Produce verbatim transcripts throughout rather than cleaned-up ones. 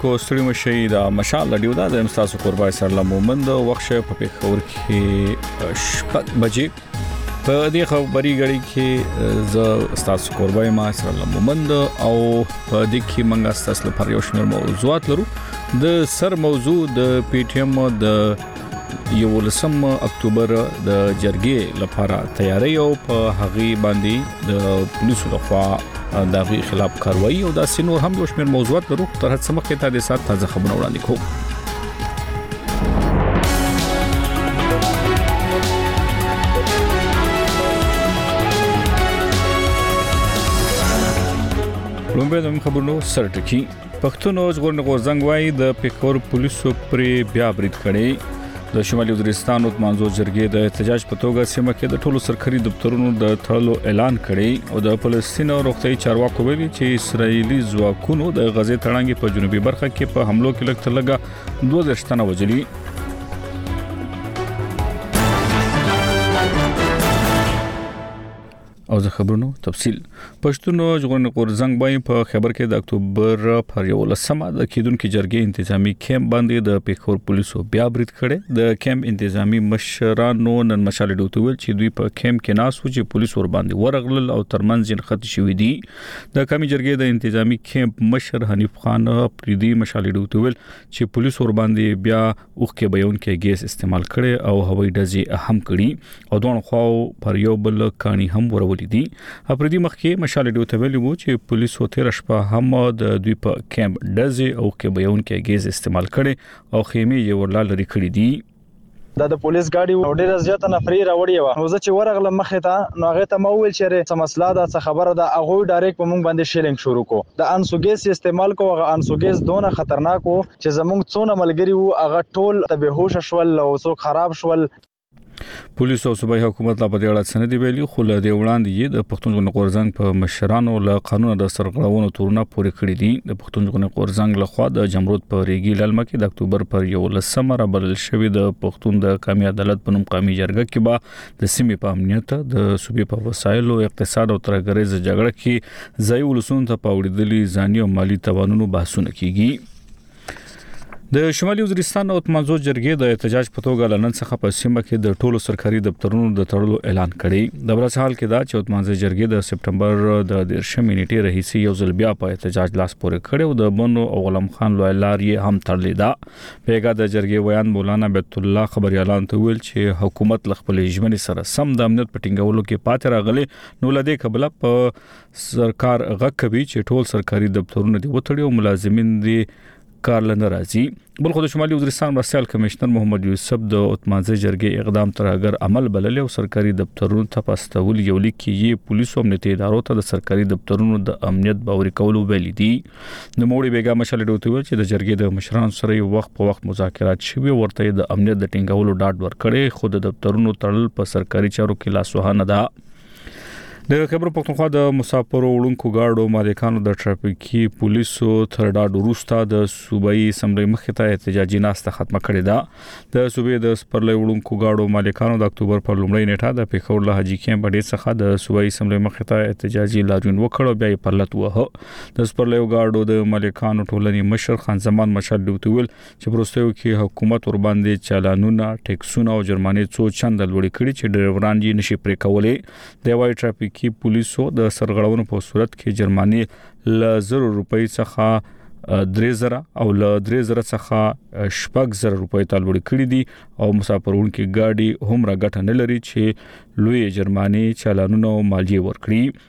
اوریدونکو ستړي مشي د مشال لډیو دا د امستاسو قربای سره مومند وخت په پیښور کې شپږ بجې په دې خبري غړي کې ز استاسو قربای ما سره مومند او په دې کې منګه استاسو لپاره یو شمېر موضوعات لرو. د سر موضوع د پی ټی ایم د یولسم اکتوبر د جرګې لپاره تیاری او په هغه باندې د پولیسو لخوا د غي خلاف کاروایی او د سينور هم یو شمېر موضوعات لرو. تر هڅه مخکې ته د سات تازه خبرونه وړاندې کوم. لومبه د خبرونو سرټکی پښتون ژغورنې غورځنګ وايي د پیښور پولیسو پر بیا برید کړي. د شمالي وزیرستان او منځو جرګې د احتجاج په توګه سیمه کې د ټولو سرکاري دفترونو د تړلو اعلان کړي او د فلسطین روغتي چارواکو ویلي چې اسرایلی ځواکونو د غزې تړانګې په جنوبي برخه کې په حملو کې لږ تر لږه دوه دیرش تنه وژلي. او زه خبرونو تفصیل پښتون ژغورنې غورځنګ باندې په خبر کې د اکتوبر پر یولسمه د کیدونکو جرګې انتظامی کیمپ باندې د پیښور پولیسو بیا برید کړي. د کیمپ انتظامی مشرانو نن مشال ډوټ ویل چې دوی په کیمپ کې ناس و چې پولیس ور باندې ورغلل او ترمنځ یې خط شوې دي. د کمی جرګې د انتظامی کیمپ مشر حنیف خان پریدي مشال ډوټ ویل چې پولیس ور باندې بیا اوخه بیان کې ګیس استعمال کړي او هوایي ډزې هم کړي او دوه خو پر یو بل کاني هم ورول دي. اپریدي مخکې مشال ډیو ته ویلي وو چې پولیسو تیر شپه هم د دوی په کیمپ ډزې او کې بیان کې ګیز استعمال کړي او خیمه یې ورلا لري کړې دي. دا د پولیس ګاډي ډیره زیاته نفري راوړی و. نو زه چې ورغلم مخې ته نو هغه ته مو ویل چې څه مسله ده څه خبره ده. هغه ډایرکټ په مونږ باندې شیلینګ شروع کو. د انسوګیس استعمال کو. هغه انسوګیس دونه خطرناک وو چې زمونږ څونه ملګری وو هغه ټول ته بهوش شول او څو خراب شول. پولیس او صوبایي حکومت لا په دې اړه سند ویلي خو له دې وړاندې یې د پښتون ژغورنې غورځنګ په مشرانو له قانون د سرغړونو تورونه پورې کړی دي. د پښتون ژغورنې غورځنګ لخوا د جمرود په ریګي لالمه کې د اکتوبر پر یولسمه را بلل شوی د پښتون د قومي عدالت په نوم قومي جرګه کې به د سیمې په امنیت د صوبې په وسایلو اقتصاد او ترګریز جګړه کې ځای ولسون ته پاوړېدلي ځاني او مالی توانونو بحثونه کیږي. د شمالي وزیرستان او منځو جرګې د احتجاج په توګه لنن څخه په سیمه کې د ټولو سرکاري دفترونو د تړلو اعلان کړي. د برسحال کې دا چې منځو جرګې د سپټمبر د دیرشمې نیټې رئیس یو ځل بیا په احتجاج لاس پورې کړي او د بنو او غلام خان لویلار یې هم تړلې ده. پیګه د جرګې ویان مولانا بیت الله خبري اعلان ته ویل چې حکومت خپل ژمنې سره سم د امنیت پټینګولو کې پاتې راغلي. نو لدې قبل په سرکار غږ کوي چې ټول سرکاري دفترونه دي وتړي او ملازمین دي کار لنه راځي. بل خو د شمالي وزیرستان مرستيال کمشنر محمد یوسف د اتمانځي جرګې اقدام تر اگر عمل بلل او سرکاري دفترونو ته پاستول یو لیکي پولیسو امنیتي ادارو ته د سرکاري دفترونو د امنیت باوري کولو ویل دي. د موړي بیګا مشال ډوټ ویل چې د جرګې د مشرانو سره وخت په وخت مذاکرات شوي ورته د امنیت د ټینګولو ډاډ ورکړي خو د دفترونو تړل په سرکاري چارو کې لاسوهانه ده. د خبر پښتونخوا د مسافرو وړونکو گاډو مالکانو د ټرافیکي پولیسو تر ډاډ وروسته د صوبایي اسمبلی مخې ته احتجاجي ناسته ختمه کړې ده. د صوبې د سپرلۍ وړونکو گاډو مالکانو د اکتوبر پر لومړۍ نیټه د پیښور له حاجی کیمپ ډیر څخه د صوبایي اسمبلی مخې ته احتجاجي لاریون وکړ او بیا یې پرلط وه. د سپرلۍ گاډو د مالکانو ټولنې مشر خان زمان مشال ډوټ ویل چې پروستیو کې حکومت ور باندې چالانونه ټیکسونه او جرمانې څو چند لوړ کړي چې ډرایوران یې نشي پرې کولای. د وای ټرافیک کې پولیسو د سرغړونو په صورت کې جرماني ل زر روپۍ څخه درې زره او ل درې زره څخه شپږ زره روپۍ ته لوړ کړي دي او مسافرونکو ګاډي هم را ګټه نه لري چې لوی جرماني چالانونه او مالیه ورکړي.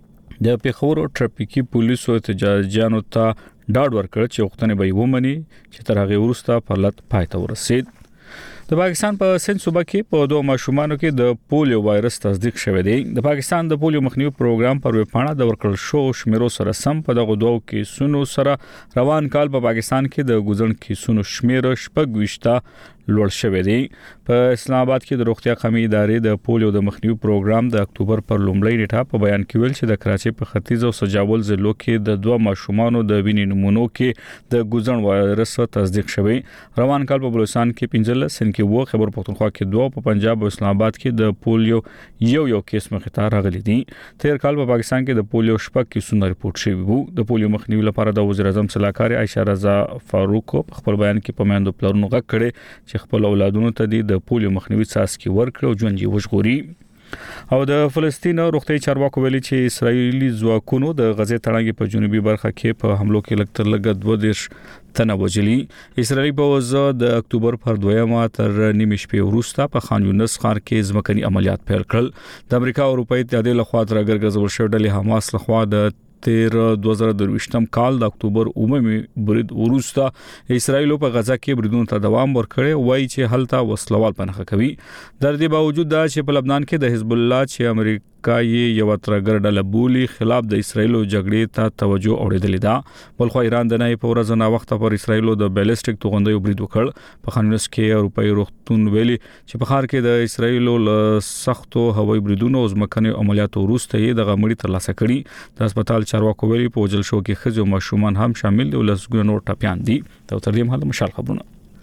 د پیښور ټرافیکي پولیسو احتجاجیانو ته ډاډ ورکړ چې وختونه به ومني چې تر هغه وروسته پرلط پای ته ورسید. د پاکستان په سند صوبه کې په دوه ماشومانو کې د پولیو وایرس تصدیق شوی دی. د پاکستان د پولیو مخنیوي پروګرام پر وپاڼه د ورکړل شو شمیرو سره سم په دغه دوه کیسونو سره روان کال په پاکستان کې د ګوزن کیسونو شمیر شپږ وشته لوړ شوی دی. په اسلام آباد کې د روغتیا قومي ادارې د پولیو د مخنیوي پروګرام د اکتوبر پر لومړۍ نیټه په بیان کې ویل چې د کراچۍ په ختیځ او سجاول ضلعو کې د دوه ماشومانو د وینې نمونو کې د ګوزن وایرس تصدیق شوی. روان کال په بلوچستان کې پنځلس، سند کې و خبر پختونخوا کې دوه په پنجاب او اسلام آباد کې د پولیو یو یو کیس مخې ته راغلي دي. تیر کال په پاکستان کې د پولیو شپږ کیسونه ریپورت شوي وو. د پولیو مخنیوي لپاره د وزیر اعظم صلاحکار عائشہ رضا فاروق په خپل بیان کې په میندو پلرونو غږ کړي چې خپل اولادونو ته د پولیو مخنیوي څاڅکي ورکړي او ژوند یې وژغوري. او د فلسطین روغتي چارواکو ویلي چې اسرایلی ځواکونو د غزې تړانګې په جنوبي برخه کې په حملو کې لږ تر لږه دوه دیرش تنه وژلي. اسرایلی پوځ د اکتوبر پر دویمه تر نیمه شپې وروسته په خان یونس ښار کې ځمکني عملیات پیل کړل. د امریکا او اروپای اتحادیې لخوا تر ګرځول شوې ډلې حماس لخوا د تیر دوه زره درویشتم کال د اکتوبر عمومي برید وروسته اسرایل په غزا کې بریدونو ته دوام ورکړي وایي چې هلته وسلوال پنهخه کوي. در دې باوجود دا چې په لبنان کې د حزب الله چې امریکا یې یو ترګر ډله بولی خلاف د اسرایل جګړې ته توجه اوریدلې ده. بلخو ایران د نه په ورځ نه وخت پر اسرایل د بیلسټیک توغندیو برید وکړ. په خانونس کې اروپای روغتون ویلي چې په خار کې د اسرایل له سختو هوایي بریدونو او ځمکني عملیاتو وروسته یې د غمړي ترلاسه کړي. د هسپتال چارواکو ویلي په وجل شو کې خځو ماشومان هم شامل دي او لسګونه نور ټپيان دي. دا تر دې مهاله مشال خبرونه.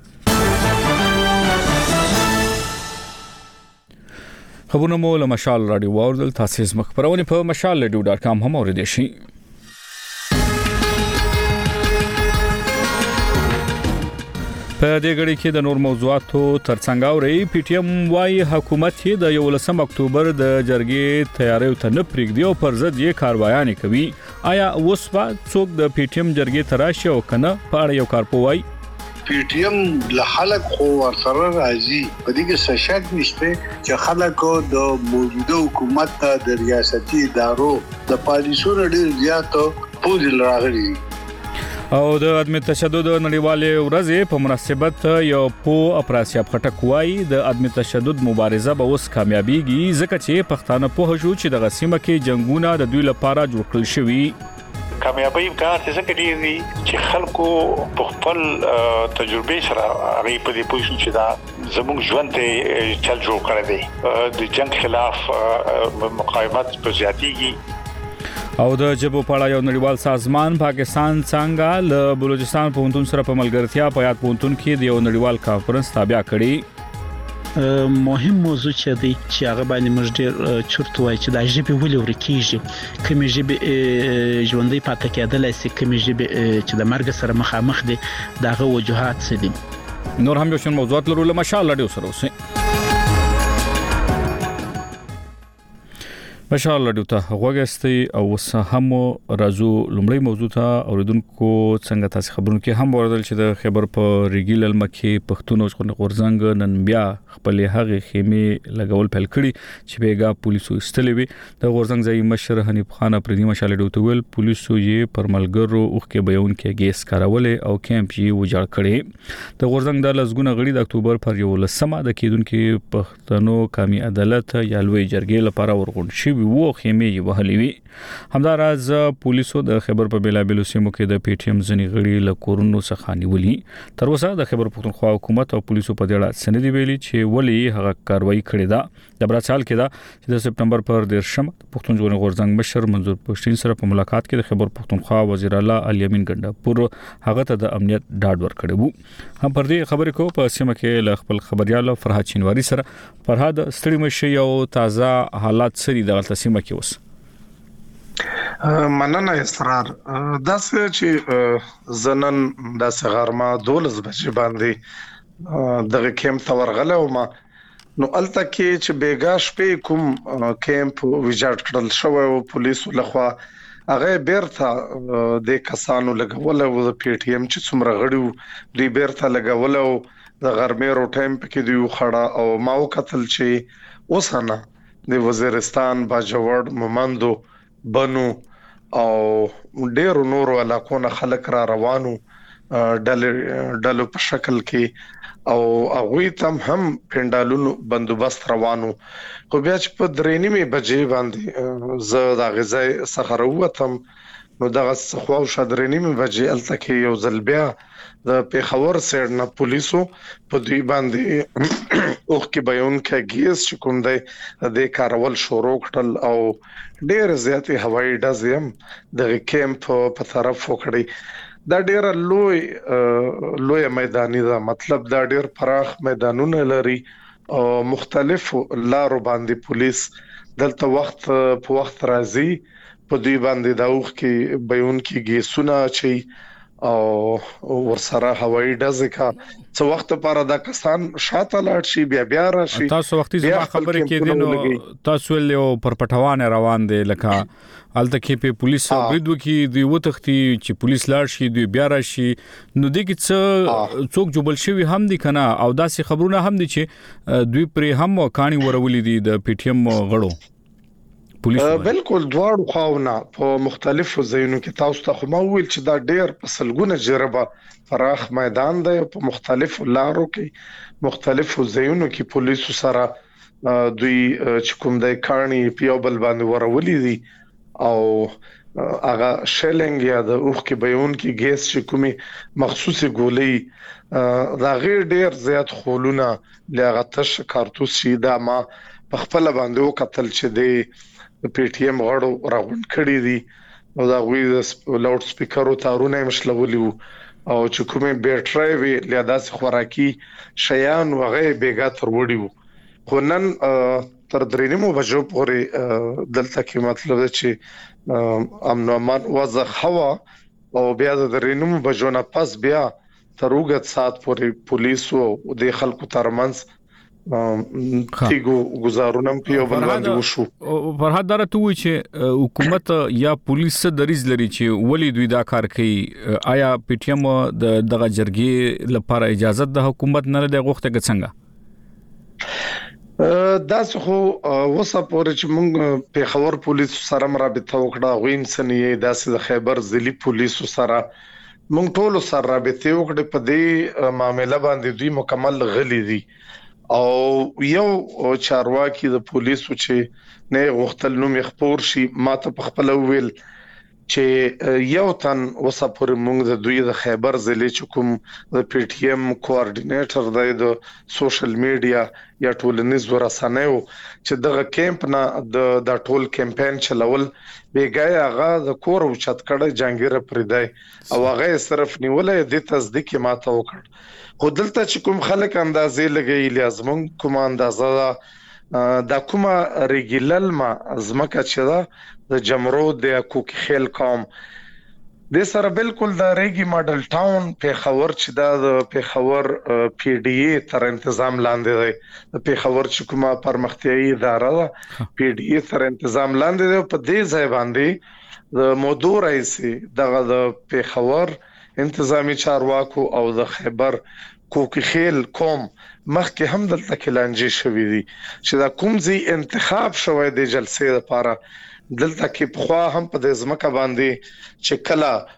خبرونه مو له مشال رادیو واردل تاسو زموږ خبرونه په مشال رادیو ډاټ کام هم اوریدئ شئ. په دې غړي کې د نور موضوعاتو ترڅنګ اوري پی ټی ایم وايي حکومت یې د یولسم اکتوبر د جرګې تیاری ته نه پریږدي او پر ضد یې کاروایي کوي. آیا اوس با څوک د پی ټی ایم جرګې تراشي او کنه په اړه یو کارپوي پی ټی ایم له خلک خو ورسره راځي په دې کې څه شک نشته چې خلکو د موجوده حکومت د ریاستي ادارو د پالیسونو ډیر زیات پوز راغلي. او د عدم تشدد نړیوالې ورځې په مناسبت یو پو اپراسیاب خټک وایي د عدم تشدد مبارزه به اوس کامیابیږي ځکه چې پښتانه په هجو چې د غسیمه کې جنگونه د دوی لپاره جوړ کړل شوی. کامیابی امکان څه کړي دي چې خلکو په خپل تجربه سره هغه په دې پوښتنه چې دا زموږ ژوند ته چل جوړ کړی دی د جنگ خلاف مقاومت په زیاتیږي. او د جبو پاړه یو نړیوال سازمان پاکستان څنګه له بلوچستان پوهنتون سره په ملګرتیا په یاد پوهنتون کې د یو نړیوال کانفرنس تابع کړي. مهم موضوع چې دی چې هغه باندې موږ ډېر چورت وایي چې د ژبې ولې ورکیږي کومې ژبې ژوندۍ پاتې کېدلای شي کومې ژبې چې د مرګ سره مخامخ دي دغه وجوهات څه دي. نور هم یو شن موضوعات لرو له مشال رادیو سره اوسئ. مشال رادیو ته غوږستئ او وسه هم راځو لومړی موضوع ته اوریدونکو څنګه تاسو خبرونه کې هم وردل چې د خبر په ریګیل المکه پښتون او غورځنګ نن بیا خپل هغه خیمه لګول پیل کړي چې بیګا پولیسو استلې وي. د غورځنګ ځای مشر حنیف خان پردي مشال رادیو ته ویل پولیسو یې پر ملګرو اوخ کې بیان کې ګیس کارولې او کیمپ یې وجاړ کړي. د غورځنګ د لسګونه غړي د اکتوبر پر یو لسمه د کېدونکو پښتنو قومي عدالت یا لوی جرګې لپاره ورغون شي وو خیمه یې وهلې وي. همداراز پولیسو د خبر په بلابلو سیمو کې د پی ټی ایم ځنی غړي له کورونو څخه نیولي. تر اوسه د خبر پختونخوا حکومت او پولیسو په دې اړه سندې ویلي چې ولی هغه کاروایی کړې ده. د براتال کې دا چې د سپټمبر پر دیرشم پښتون ژغورنې غورځنګ مشر منظور پښتین سره په ملاقات کې د خبر پختونخوا وزیر اعلی الیمین ګنداپور هغه ته د امنیت ډاډ ورکړی وو. هم پر دې خبرې کو په سیمه کې ل خپل خبريال فرهاد چینواری سره فرهاد ستړي مشي او تازه حالات سری د سیمه کې اوس. مننه اسرار داسې چې زنن د سغرما دولس بجې باندې دغه کیمپ ته ورغله او ما نو الته کې چې بیګا شپې کوم کیمپ ویجاړ کړل شو او پولیسو لخوا هغه بیرته د کسانو لګول او د پی ټی ایم چې څومره غړي دی بیرته لګول او د غرمې رو ټایم کې دی خړه او ما وکتل چې اوسانه د وزیرستان باجوړ مومندو بنو او ډېر نور علاقونه خلک را روانو ډلې ډلو په شکل کې او هغه تم هم پندالونو بندوبست روانو. خو بیا چې په درې نیمه بجې باندې زه د غزای څخه وروتم نو دغه څخه او شادرې نیمه بجې الته کې یو ځل بیا د پیښور سره نه پولیسو په دوی باندې اوخ کې بیان کې ګیس چې کوم دی د کارول شروع کړل او ډېر زیاتې هوایي ډزې هم د کیمپ په طرف وکړي. دا ډیر لوی لوی میداني دا مطلب دا ډیر پراخ میدانونه لري او مختلف لارو باندې پولیس دلته وخت په وخت راځي په دوی باندې دا وخت کې بیون کې ګیسونه چي او ورسره هوایي ډزه کا څو وخت لپاره دا کسان شاته لاړ شي بیا بیا راشي تاسو وختي زما خبره کې دي نو تاسو له پر پټوان روان دي لکه الته کې په پولیس بریدو کې دی وتختی چې پولیس لاړ شي دی بیا راشي نو د کې څو څوک جوړل شوی هم دي کنه او داسې خبرونه هم دي چې دوی پر هم کہانی ورولې دي د پی ټی ایم غړو بالکل دواړو خواونه په مختلفو ځایونو کې تاسو ته خو ما ویل چې دا ډېر په سلګونه جربه فراخ میدان دی په مختلفو لارو کې مختلفو ځایونو کې پولیسو سره دوی چې کوم د کارني پیو بل باندې ورولې دي او هغه شیلنګ یا د اوخ کې بیون کې ګیس چې کومي مخصوصي ګولې دا غیر ډېر زیات خولونه لغتش کارتوس شي دا ما په خپل باندې وکتل چې دی پی ټی ایم غړو راغونډ کړی دي او دا غوي د لاوډ سپیکرو تارونه مشلولي او چې کومه بیټری وی لیداس خوراکي شیان وغه بیګا تر وړي خو نن تر درېمو بجو پورې دلته کې مطلب چې امن او امان وضع هوا او بیا د درېمو بجو نه پس بیا تر وګت سات پورې پولیسو او د خلکو ترمنځ تیګو گزارونم په یو بل باندې وشو فرهاد درته وی چې حکومت یا پولیس دریز لري چې ولی دوی دا کار کوي آیا پی ټی ایم د دغه جرګې لپاره اجازه د حکومت نه لري غوښته څنګه دا څه وسه پورې چې موږ په خبر پولیس سره مرابطه وکړه غوین سنې داسې د خیبر ضلعي پولیس سره موږ ټول سره رابطه وکړه په دې معاملې باندې دوی مکمل غلي دي او یو چارواکي د پولیسو چې نه غختل نوم خبر شي ماته په خپل ویل چې یو تن وسپور موږ د دوی د خیبر ضلع چکم د پی ټی ایم کوارډینیټر د سوشل میډیا یا ټولنیز ورسنیو چې دغه کیمپ نه د ټول کمپاین چلول بیګای هغه د کور او چت کړه جنگیره پریدای او هغه صرف نیولې د تصدیق ماته وکړ خو دلته چې کوم خلک اندازې لګي لازم کوم اندازه دا کومه ریګیلل ما ازمکه چې دا د جمرود د کوکی خیل قوم د سره بالکل د ریګي ماډل ټاون په خبر چې دا د په خبر پی ډی ای تر تنظیم لاندې دی په خبر چې کومه پرمختیايي اداره پی ډی ای تر تنظیم لاندې دی په دې ځای باندې د مودو رئیس دغه د په خبر انتظامی چارواکو او د خیبر کوکی خیل قوم مخکې هم دلته کلانجی شوې دي چې دا کوم ځای انتخاب شوی د جلسې لپاره دلته کې په خوا هم په د ځمکه باندې چې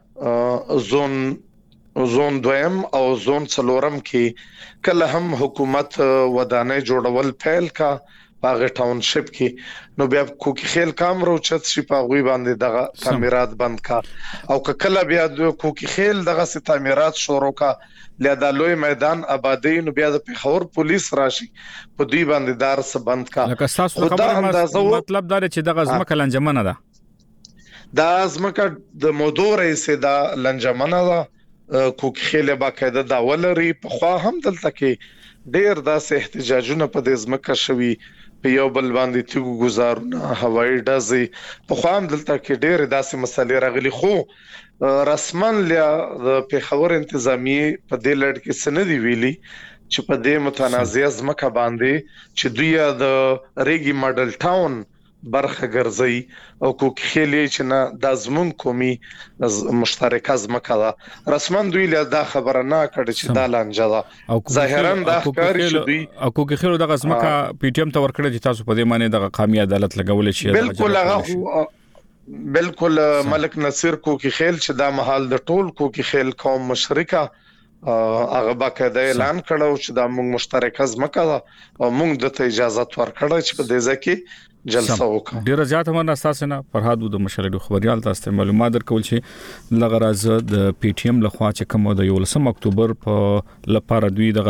کله زون زون دویم او زون څلورم کې کله هم حکومت ودانه جوړول پیل کا باغ ټاونشپ کې نو بیا کوکی خیل کامرو چت شي په غوي باندې دغه تعمیرات بند کا او کله بیا د کوکی خیل دغه ست تعمیرات شروع کا لدا لوی میدان آبادی نو بیا د پیښور پولیس راشي په دوی باندې دار س بند کا لکه تاسو خبره مطلب دا چې دغه ځمکه لنجمنه ده دا ځمکه د مودو رئیس دا لنجمنه ده کوکی خیل باقاعده دا ولري په خوا هم دلته کې ډیر داسې احتجاجونه په دې ځمکه شوي په یو بل باندې تیګو گزارونه هوایي ډزې په خام دلته کې ډېر داسې مسلې راغلي خو رسمن ل د پیښور انتظامی په دې لړ کې سندې ویلي چې په دې متنازعه ځمکه باندې چې دوی د ریګي ماډل ټاون برخه ګرځي او کوک خېلې چې نه د زمون قومي مشترکه ځمکه ده رسمن دوی له دا خبره نه کړي چې دا لانجه ده ظاهرا دا ښکاري چې دوی او کوک خېلو دغه ځمکه پی ټی ایم ته ورکړي چې تاسو په دې معنی دغه قومي عدالت لګول شي بالکل هغه بالکل ملک نصیر کوک خېل چې دا محل د ټول کوک خېل قوم مشرکه هغه باقاعده اعلان کړو چې دا موږ مشترکه ځمکه ده او موږ د ته اجازه ورکړه چې په دې ځکه جلسه وکړه. ډیره زیاته مننه تاسو نه فرهاد د مشرلو خبريال تاسو معلومات درکول چې لغراز د پی ټی ایم لخوا چې کوم د یولسم اکتوبر په لپاره دوی دغه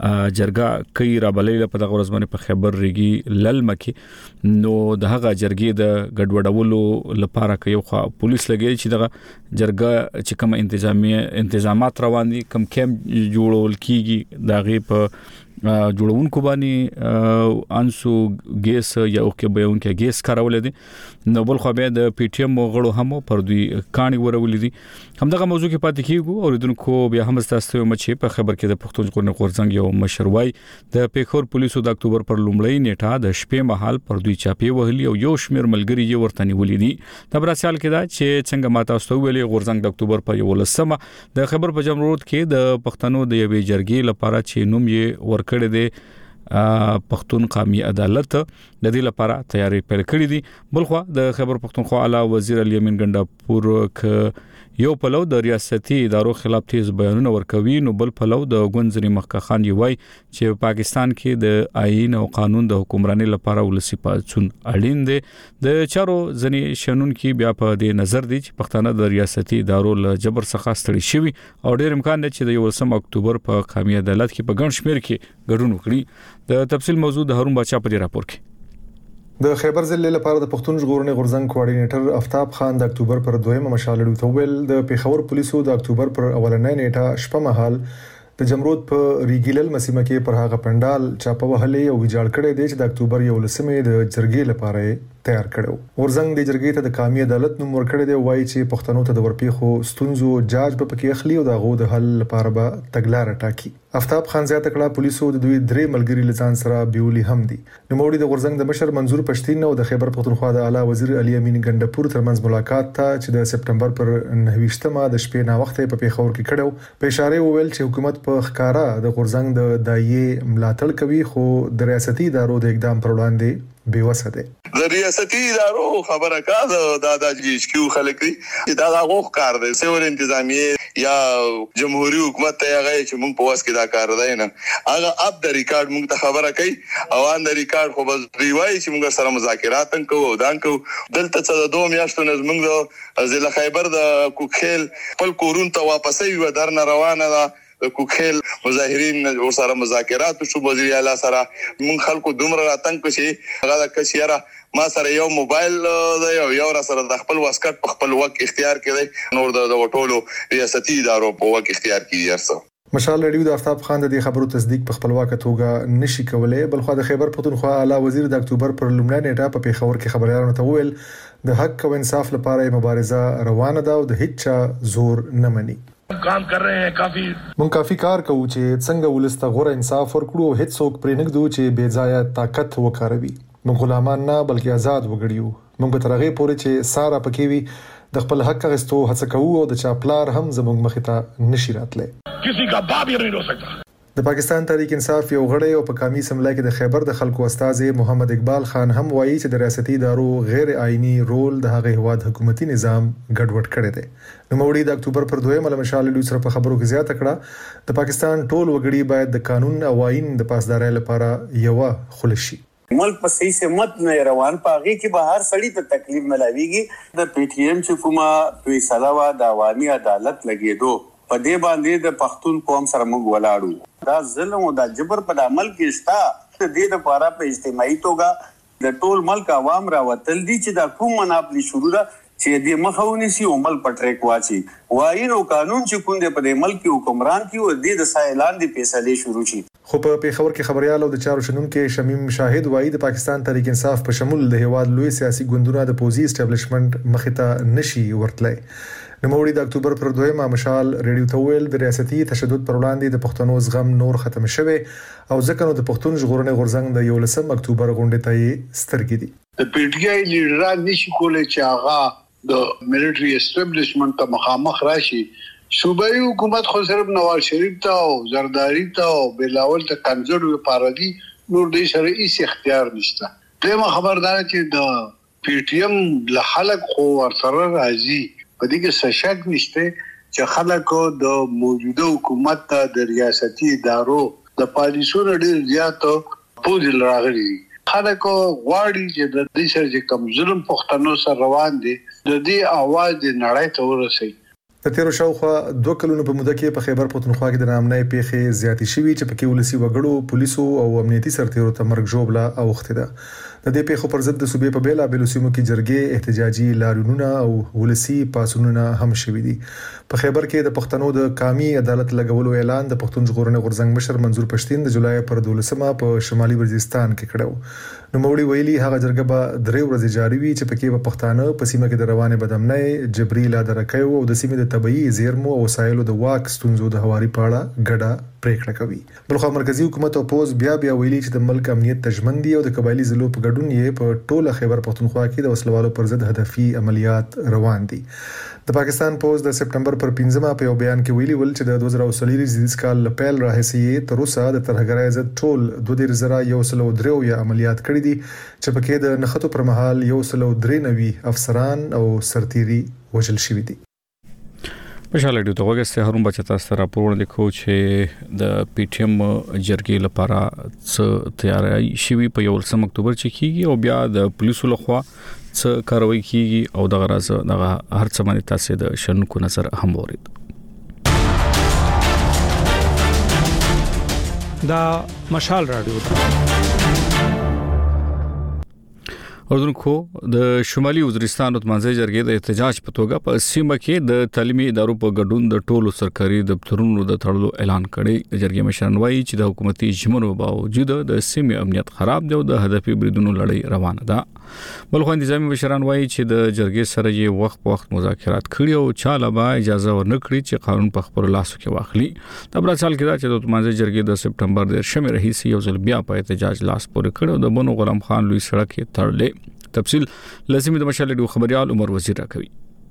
جرګه کوي را بلې په دغه ورځ باندې په خبر ریګي للمکي نو دغه جرګې د ګډوډولو لپاره کوي خو پولیس لګي چې دغه جرګه چې کوم انتظامی انتظامات روان دي کوم کم جوړول کیږي دغه په جوړونکو باندې انسو ګیس یا او کې بیون کې ګیس کارول دي نو بل خو به د پی ټی ایم غړو هم پر دوی کاني ورول دي همدغه موضوع کې پاتې کیږو او دونکو بیا هم تاسو مچ په خبر کې د پښتون ژغورنې غورځنګ یو مشروعي د پیښور پولیسو د اکتوبر پر لومړی نیټه د شپې مهال پر دوی چاپی وهلي او یو شمیر ملګری یې ورته نیولې دي د براسال کې دا چې څنګه ماته واستو ویلي غورځنګ د اکتوبر په یولسمه د خبر په جمهوریت کې د پښتنو د یوې جرګې لپاره چې نوم یې ورکړی دی پښتون قومي عدالت د دې لپاره تیاری پیل کړې دي بلخو د خبر پښتونخوا اعلی وزیر علي امین ګنڈاپور ک یو پلو د ریاستي ادارو خلاف تیز بیانونه ورکوي نو بل پلو د ګونځري مخکخ خان یوای چې پاکستان کې د آئین او قانون د حکمراني لپاره ولسی پاتون اړین دي د چارو ځنی شنن کې بیا په دې نظر دي چې پښتانه د ریاستي ادارو له جبر څخه ستړي شوي او ډېر امکان دی چې د یولسم اکتوبر په قومي عدالت کې په ګڼ شمیر کې ګډون وکړي د تفصیل موضوع د هارون بچا په راپور کې د خیبر ضلع لپاره د پښتون ژغورنې غورځنګ کوارډینیټر افتاب خان د اکتوبر پر دویمه مشالړو ته ویل د پیښور پولیسو د اکتوبر پر اولنۍ نیټه شپه مهال د جمرود په ریګیلل مسیمه کې پر هغه پندال چاپه وهلې او ویجاړ کړي دي چې د اکتوبر یولسمې د جرګې لپاره تیار کړو ورزنګ د جرګې ته د قومي عدالت نوم ورکړی دی وایي چې پښتنو ته د ورپیخو ستونزو جاج په پکې اخلي او د غو د حل لپاره به تګلارې ټاکي افتاب خان زیاته کړه پولیسو د دوی درې ملګری لزان سره بیولي هم دي نو موړي د ورزنګ د مشر منظور پښتين او د خیبر پښتونخوا د اعلی وزیر علي امین ګنڈاپور ترمنځ ملاقات ته چې د سپټمبر پر نهه د شپې نا وخت په پیښور کې کړو په اشاره وویل چې حکومت په ښکارا د ورزنګ د دایې ملاتړ کوي خو د ریاستي ادارو د اقدام پر وړاندې بیوسه ده د ریاستي ادارو خبره کاده د د جیش کیو خلک دي دا د غوښ کار دی سیول انتظامیه یا جمهوریت حکومت ته هغه چې موږ په واس کې دا کار دی نه هغه اپ د ریکارډ موږ ته خبره کوي او ان د ریکارډ خو بس ریوای چې موږ سره مذاکرات کوو دان کو دلته څه د دوه میاشتو نه موږ د ضلع خیبر د کوکیل خپل کورون ته واپسې و درنه روانه ده کوکیل مظاهرین ور سره مذاکرات شو وزیر اعلی سره مون خلکو دومره راتنګ کشي هغه د کشيره ما سره یو موبایل دی او یو را سره د خپل واسکټ په خپل وخت اختیار کړي نور د وټولو ریاستي ادارو په وخت اختیار کړي ارسه مشال ریډیو د افتاب خان د خبرو تصدیق په خپلواک توګه نشي کولای بل خو د خیبر پښتونخوا اعلی وزیر د اکتوبر پر لومړی نیټه په پیښور کې خبريالانو ته ویل د حق او انصاف لپاره مبارزه روانه ده او د هیڅ زور نه مني کام کر رہے ہیں کافی مون کافی کار کوو چې څنګه ولسته غوړ انصاف ورکړو هیڅ څوک پرې نه کړو چې بے ځایه طاقت وکاروي مون غلامان نه بلکې آزاد وګړیو مونږ به ترغه پورې چې سارا پکې وي د خپل حق غستو هڅه کوو او د چاپلار هم زموږ مخې ته نشي راتله کسی کا باپ یہ نہیں ہو سکتا د پاکستان تحریک انصاف یو غړی او په قومي سملای کې د خیبر د خلکو استاد محمد اقبال خان هم وایي چې د ریاستي ادارو غیر آئینی رول د هغه هواد حکومتي نظام ګډوډ کړی دی نو موړي د اکتوبر پر دویمه مشال لوي سره په خبرو کې زیاته کړه د پاکستان ټول وګړي باید د قانون او آئین د پاسدارۍ لپاره یو خلشي ملک په صحیح سمت نه روان پاږي چې بهر سړی ته تکلیف ملاويږي د پی ټی ایم چې کومه فیصله وا د عوامي عدالت لګیدو په دې باندې د پښتون قوم سره موږ ولاړو دا ظلم او دا جبر په عمل کې شتا د دې لپاره په اجتماعي توګه د ټول ملک عوام را وتل دي چې دا کوم مناپلی شروع ده چې دې مخاوني سي عمل پټریک واچي وايي نو قانون چې کوم دې په دې ملک حکمران کی او دې د سایلان دي فیصله شروع شي خو په پیښور کې خبريال او د چارو شنن کې شمیم شاهد وایي د پاکستان تحریک انصاف په شمول د هواد لوی سیاسي ګوندونو د پوزي اسټابلیشمنت مخته نشي ورتلای نوموړي د اکتوبر پر دویمه مشال ریډیو ته ویل د ریاستي تشدد پر وړاندې د پښتنو زغم نور ختم شوه او ځکه نو د پښتون ژغورنې غورځنګ د یولسم اکتوبر غونډې ته سترګې دي د پی ټی آی لیډران نشي کولای چې هغه د ملټری اسټابلیشمنت ته مخامخ راشي صوبایي حکومت خو صرف نواز شریف ته او زرداری ته او بلاول ته کنځړو لپاره دي نور د شرعي هیڅ اختیار نشته دغه خبردار چې د پی ټی ایم له خلک خو ورسره راځي په دې کې څه شک نشته چې خلکو د موجوده حکومت د ریاستي ادارو د پالیسونو ډېر زیات پوزل راغلي خلک غواړي چې د دې سره چې کوم ظلم پښتنو سره روان دي د دې आवाज د نړۍ ته ورسي. د تیرو شاوخوا دوه کلونو په موده کې په خیبر پښتونخوا کې د نامنۍ پیښې زیاتې شوې چې پکې ولسی وګړو پولیسو او امنیتي سرتیرو ته مرګ ژوبله اوخته ده. د دې پیښو پر ضد د صوبې په بیلا بیلو سیمو کې جرګې احتجاجي لاریونونه او ولسی پاسونونه هم شوې دي. په خیبر کې د پښتنو د قومي عدالت لګولو اعلان د پښتون ژغورنې غورځنګ مشر منظور پښتين د جولای پر دولسمه په شمالي وزیرستان کې کړو. نو موري ویلي هغه جرګه به درې ورځې جاري وي چې پکې به پښتانه په سیمه کې د روانه بدامنۍ جبري لا درکې او د سیمې د طبيعي زیرمو او وسایلو د واک ستونزو د هواري پاړه ګډه پریکړه کوي. بلخو مرکزی حکومت او پوز بیا بیا ویلي چې د ملک امنیت تجمندي او د قبایلی ضلعو په ګډون یې په ټوله خیبر پښتونخوا کې د وسلوالو پر ضد هدفي عملیات روان دي. د پاکستان پوز د سپټمبر پر پنځمه په یو بیان کې ویلي ول چې د دوه زره څلور کال لپیل راهسي تر اوسه د ترهګرۍ ضد ټول دوه زره یو سل درې یا عملیات کړې دي چې پکې د نخښتو پر مهال یو سل درې نوي افسران او سرتيري وژل شوي دي. مشال ډیو ته وګورئ هرون بچتا سره راپور لیکو چې د پی ټی ایم جرګې لپاره څه تیاری شوی په یو لسم اکتوبر چې کیږي او بیا د پولیسو لخوا څه کاروي کیږي او دغه راز دغه هر څه باندې تاسو د شنونکو نظر هم ورید. دا مشال رادیو اردوونکو د شمالي وزیرستان د منځي جرګې د احتجاج په توګه په سیمه کې د تعلیمي ادارو په ګډون د ټولو سرکاري دفترونو د تړلو اعلان کړی. جرګې مشران وایي چې د حکومتي ژمنو باوجود د سیمې امنیت خراب دی او د هدفي بریدونو لړۍ روانه ده. بلخو انتظامی مشران وایي چې د جرګې سره یې وخت په وخت مذاکرات کړي او چاله به اجازه ورنکړي چې قانون په خپل لاسو کې واخلي. د برسال کې دا چې د منځي جرګې د سپټمبر د شمې رئیس یو ځل بیا په احتجاج لاس پورې کړو د بنو غلام خان لوی سړک یې تړلې. تفصیل لازمي د مشال ډیو خبريال عمر وزیر راکوي.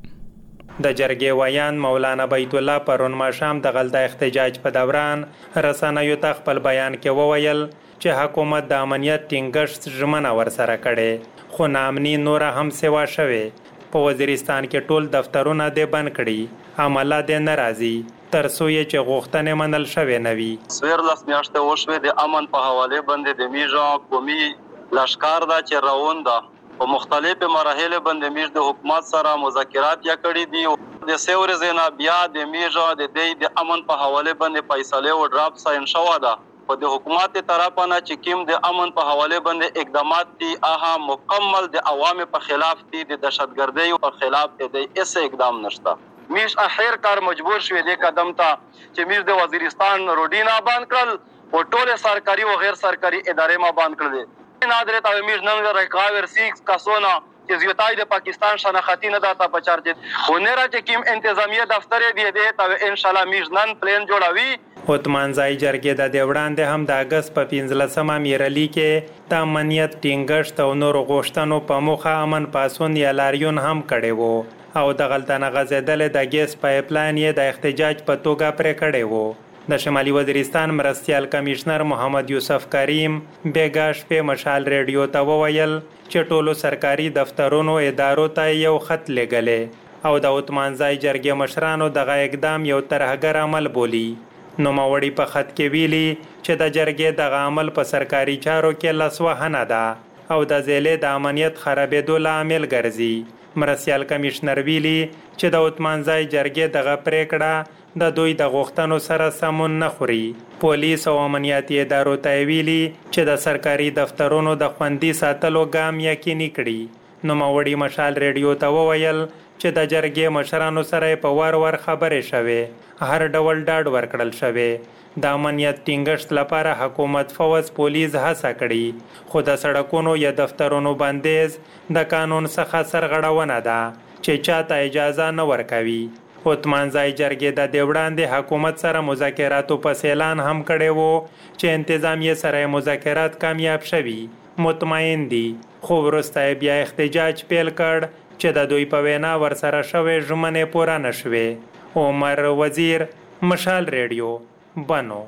د جرګې ویان مولانا بیت الله پرون ماښام د غلطه احتجاج په دوران رسنیو ته خپل بیان کې وویل چې حکومت د امنیت ټینګښت ژمنه ورسره کړي خو نامني نور هم سیوا شوه. په وزیرستان کې ټول دفترونه د بند کړي عمله د ناراضي ترڅو یې چې غوښتنې منل شوې نه وي. سویر لاس میاشته وشوه د امن په حواله باندې د میژه قومي لشکار دا چې روان ده په مختلفو مراحل باندې میژ د حکومت سره مذاکرات یا کړی دي. د سیور زینا بیا د میژه د دې د امن په حواله باندې فیصله او ډراپ ساين شو ده. په د حکومت طرفانه چې کوم د امن په حواله باندې اقدامات دي هغه مکمل د عوامو په خلاف دي د دهشتګردۍ په خلاف دي هیڅ اقدام نشته. میژ اخر کار مجبور شوی د قدم ته چې میژ د وزیرستان روډینا باندې کړل او ټول سرکاري او غیر سرکاري ادارې ما باندې کړل. نادر ته میژ نن ریکاور سیکس کسونه چې زیاتای د پاکستان شناختی نه داتا پچار دي خو نه را چې کیم انتظامیه دفتر دی دی ته ان شاء الله میژ نن پلان جوړوي. هوتمان ځای جرګې د دیوړاندې هم د اگست په پنځلسمه میرالي کې د امنیت ټینګښت او نور غوښتنو په موخه امن پاسون یا لاریون هم کړي وو او د غلطانه غځېدل د ګیس پایپلاین یې د احتجاج په توګه پرې کړي وو. د شمالي وزیرستان مرستیال کمشنر محمد یوسف کریم بیګاش په مشال ریډیو ته وویل چې ټولو سرکاري دفترونو ادارو ته یو خط لګلې او د هوتمان ځای جرګې مشرانو دغه اقدام یو ترهګر عمل بولی. نو ماوړي په خط کې ویلي چې د جرګې دغه عمل په سرکاري چارو کې لاسوهنه ده او د ضلع د امنیت خرابېدو لامل ګرځي. مرستیال کمشنر ویلي چې د هوتمان ځای جرګې دغه پریکړه د دوی د غوښتنو سره سمون نه خوري. پولیس او امنیتي ادارو ته ویلي چې د سرکاري دفترونو د خوندي ساتلو ګام یقیني کړي. نو ماوړي مشال ریډیو ته وویل چې د جرګې مشرانو سره په وار وار خبرې شوې هر ډول ډاډ ورکړل شوې. د امنیت ټینګښت لپاره حکومت فوج پولیس هڅه کړي خو د سړکونو یا دفترونو بندیز د قانون څخه سرغړونه ده چې چاته اجازه نه ورکوي. هوتمان ځای جرګې د دیوړاندې حکومت سره مذاکراتو په اعلان هم کړی وو چې انتظامیه سره مذاکرات کامیاب شوي مطمئن دي خو وروسته بیا احتجاج پیل کړ چې د دوی په وینا ورسره شوې ژمنې پوره نه شوې. عمر وزیر مشال ریډیو بنو.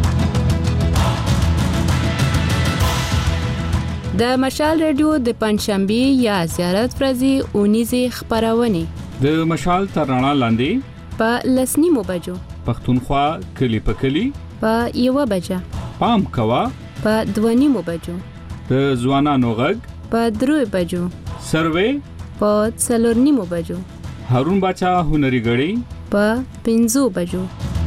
د مشال ریډیو د پنځشنبه یا زیارت ورځې اونیزه خبرونه د مشال تر رڼا لاندې په لسنیمو بجو پښتونخوا کلی په کلی په یو بجه پام کوا په دونیمو بجو د ځوانانو غږ په دروي بجو، سروې په څلور نیمو بجو، هارون باچا هنري غړي په پنځو بجو.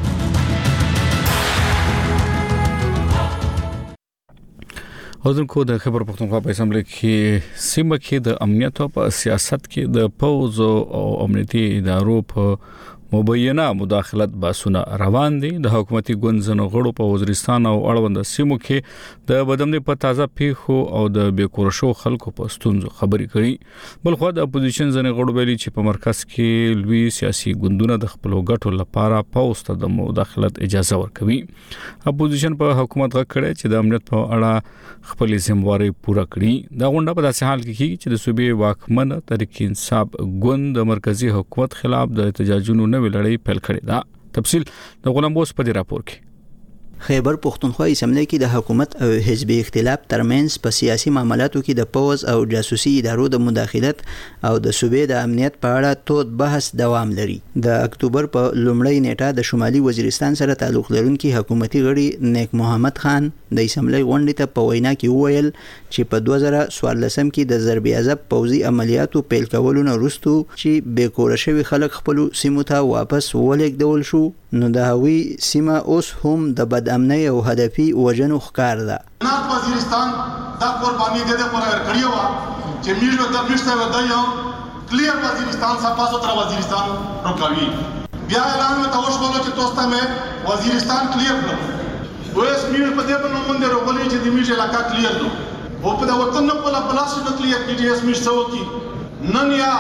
اوزنکو د خبر پښتونخوا په اسمبلی کې سیمه کې د امنیت او سیاست کې د پوز او امنیتي ادارو په مبینه مداخلت باسونه روان دي. د حکومتي ګوندونو غړو په وزیرستان او اړوند سیمو کې د بدمنۍ په تازه پیښو او د بیکورشو خلکو په ستونزو خبرې کړي. بلخو د اپوزیشن ځنې غړو ویلي چې په مرکز کې لوی سیاسي ګوندونه د خپل ګټو لپاره پوز ته د مداخلت اجازه ورکوي. اپوزیشن په حکومت غږ کړي چې د امنیت په اړه خپل ذمہواری پوره کړي. دا غونډه په داسې حال کې کیږي چې د صوبې واکمن تحریک انصاف ګوند د مرکزی حکومت خلاف د احتجاجونو ویلړی پیل کړی دا. تفصیل د غلام بوس په دې راپور کې. خیبر پښتونخوا اسمبلی کې د حکومت او حزبي اختلاف ترمنځ په سیاسي معاملاتو کې د پوز او جاسوسي ادارو د مداخلت او د صوبې د امنیت په اړه تود بحث دوام لري. د اکتوبر په لومړۍ نیټه د شمالي وزیرستان سره تعلق لرونکي حکومتي غړي نیک محمد خان د اسمبلی غونډې ته په وینا کې وویل چې په دوه زره څوارلسم کې د ضرب عضب پوځي عملیاتو پیل کولو نه وروسته چې بیکوره شوي خلک خپل سیمو ته واپس ولېږدول شو، نو د هغوی سیمه اوس هم د بد امنۍ او هدفي وژنو ښکار ده. نات وزیرستان دا قرباني دې د پر کړی و چې میږ د پښته ودایو کلیر وزیرستان صفا ستر وزیرستان روکاوي. بیا اعلان مې تاسو ولو چې توسته مې وزیرستان کلیر کړو. اوس میږ په دې باندې مونږ وروغلي چې د میږ علاقہ کلیر دو. او په دا وطن په لا پلاس نه کلیر کیږي اس میږ سو کی نن یا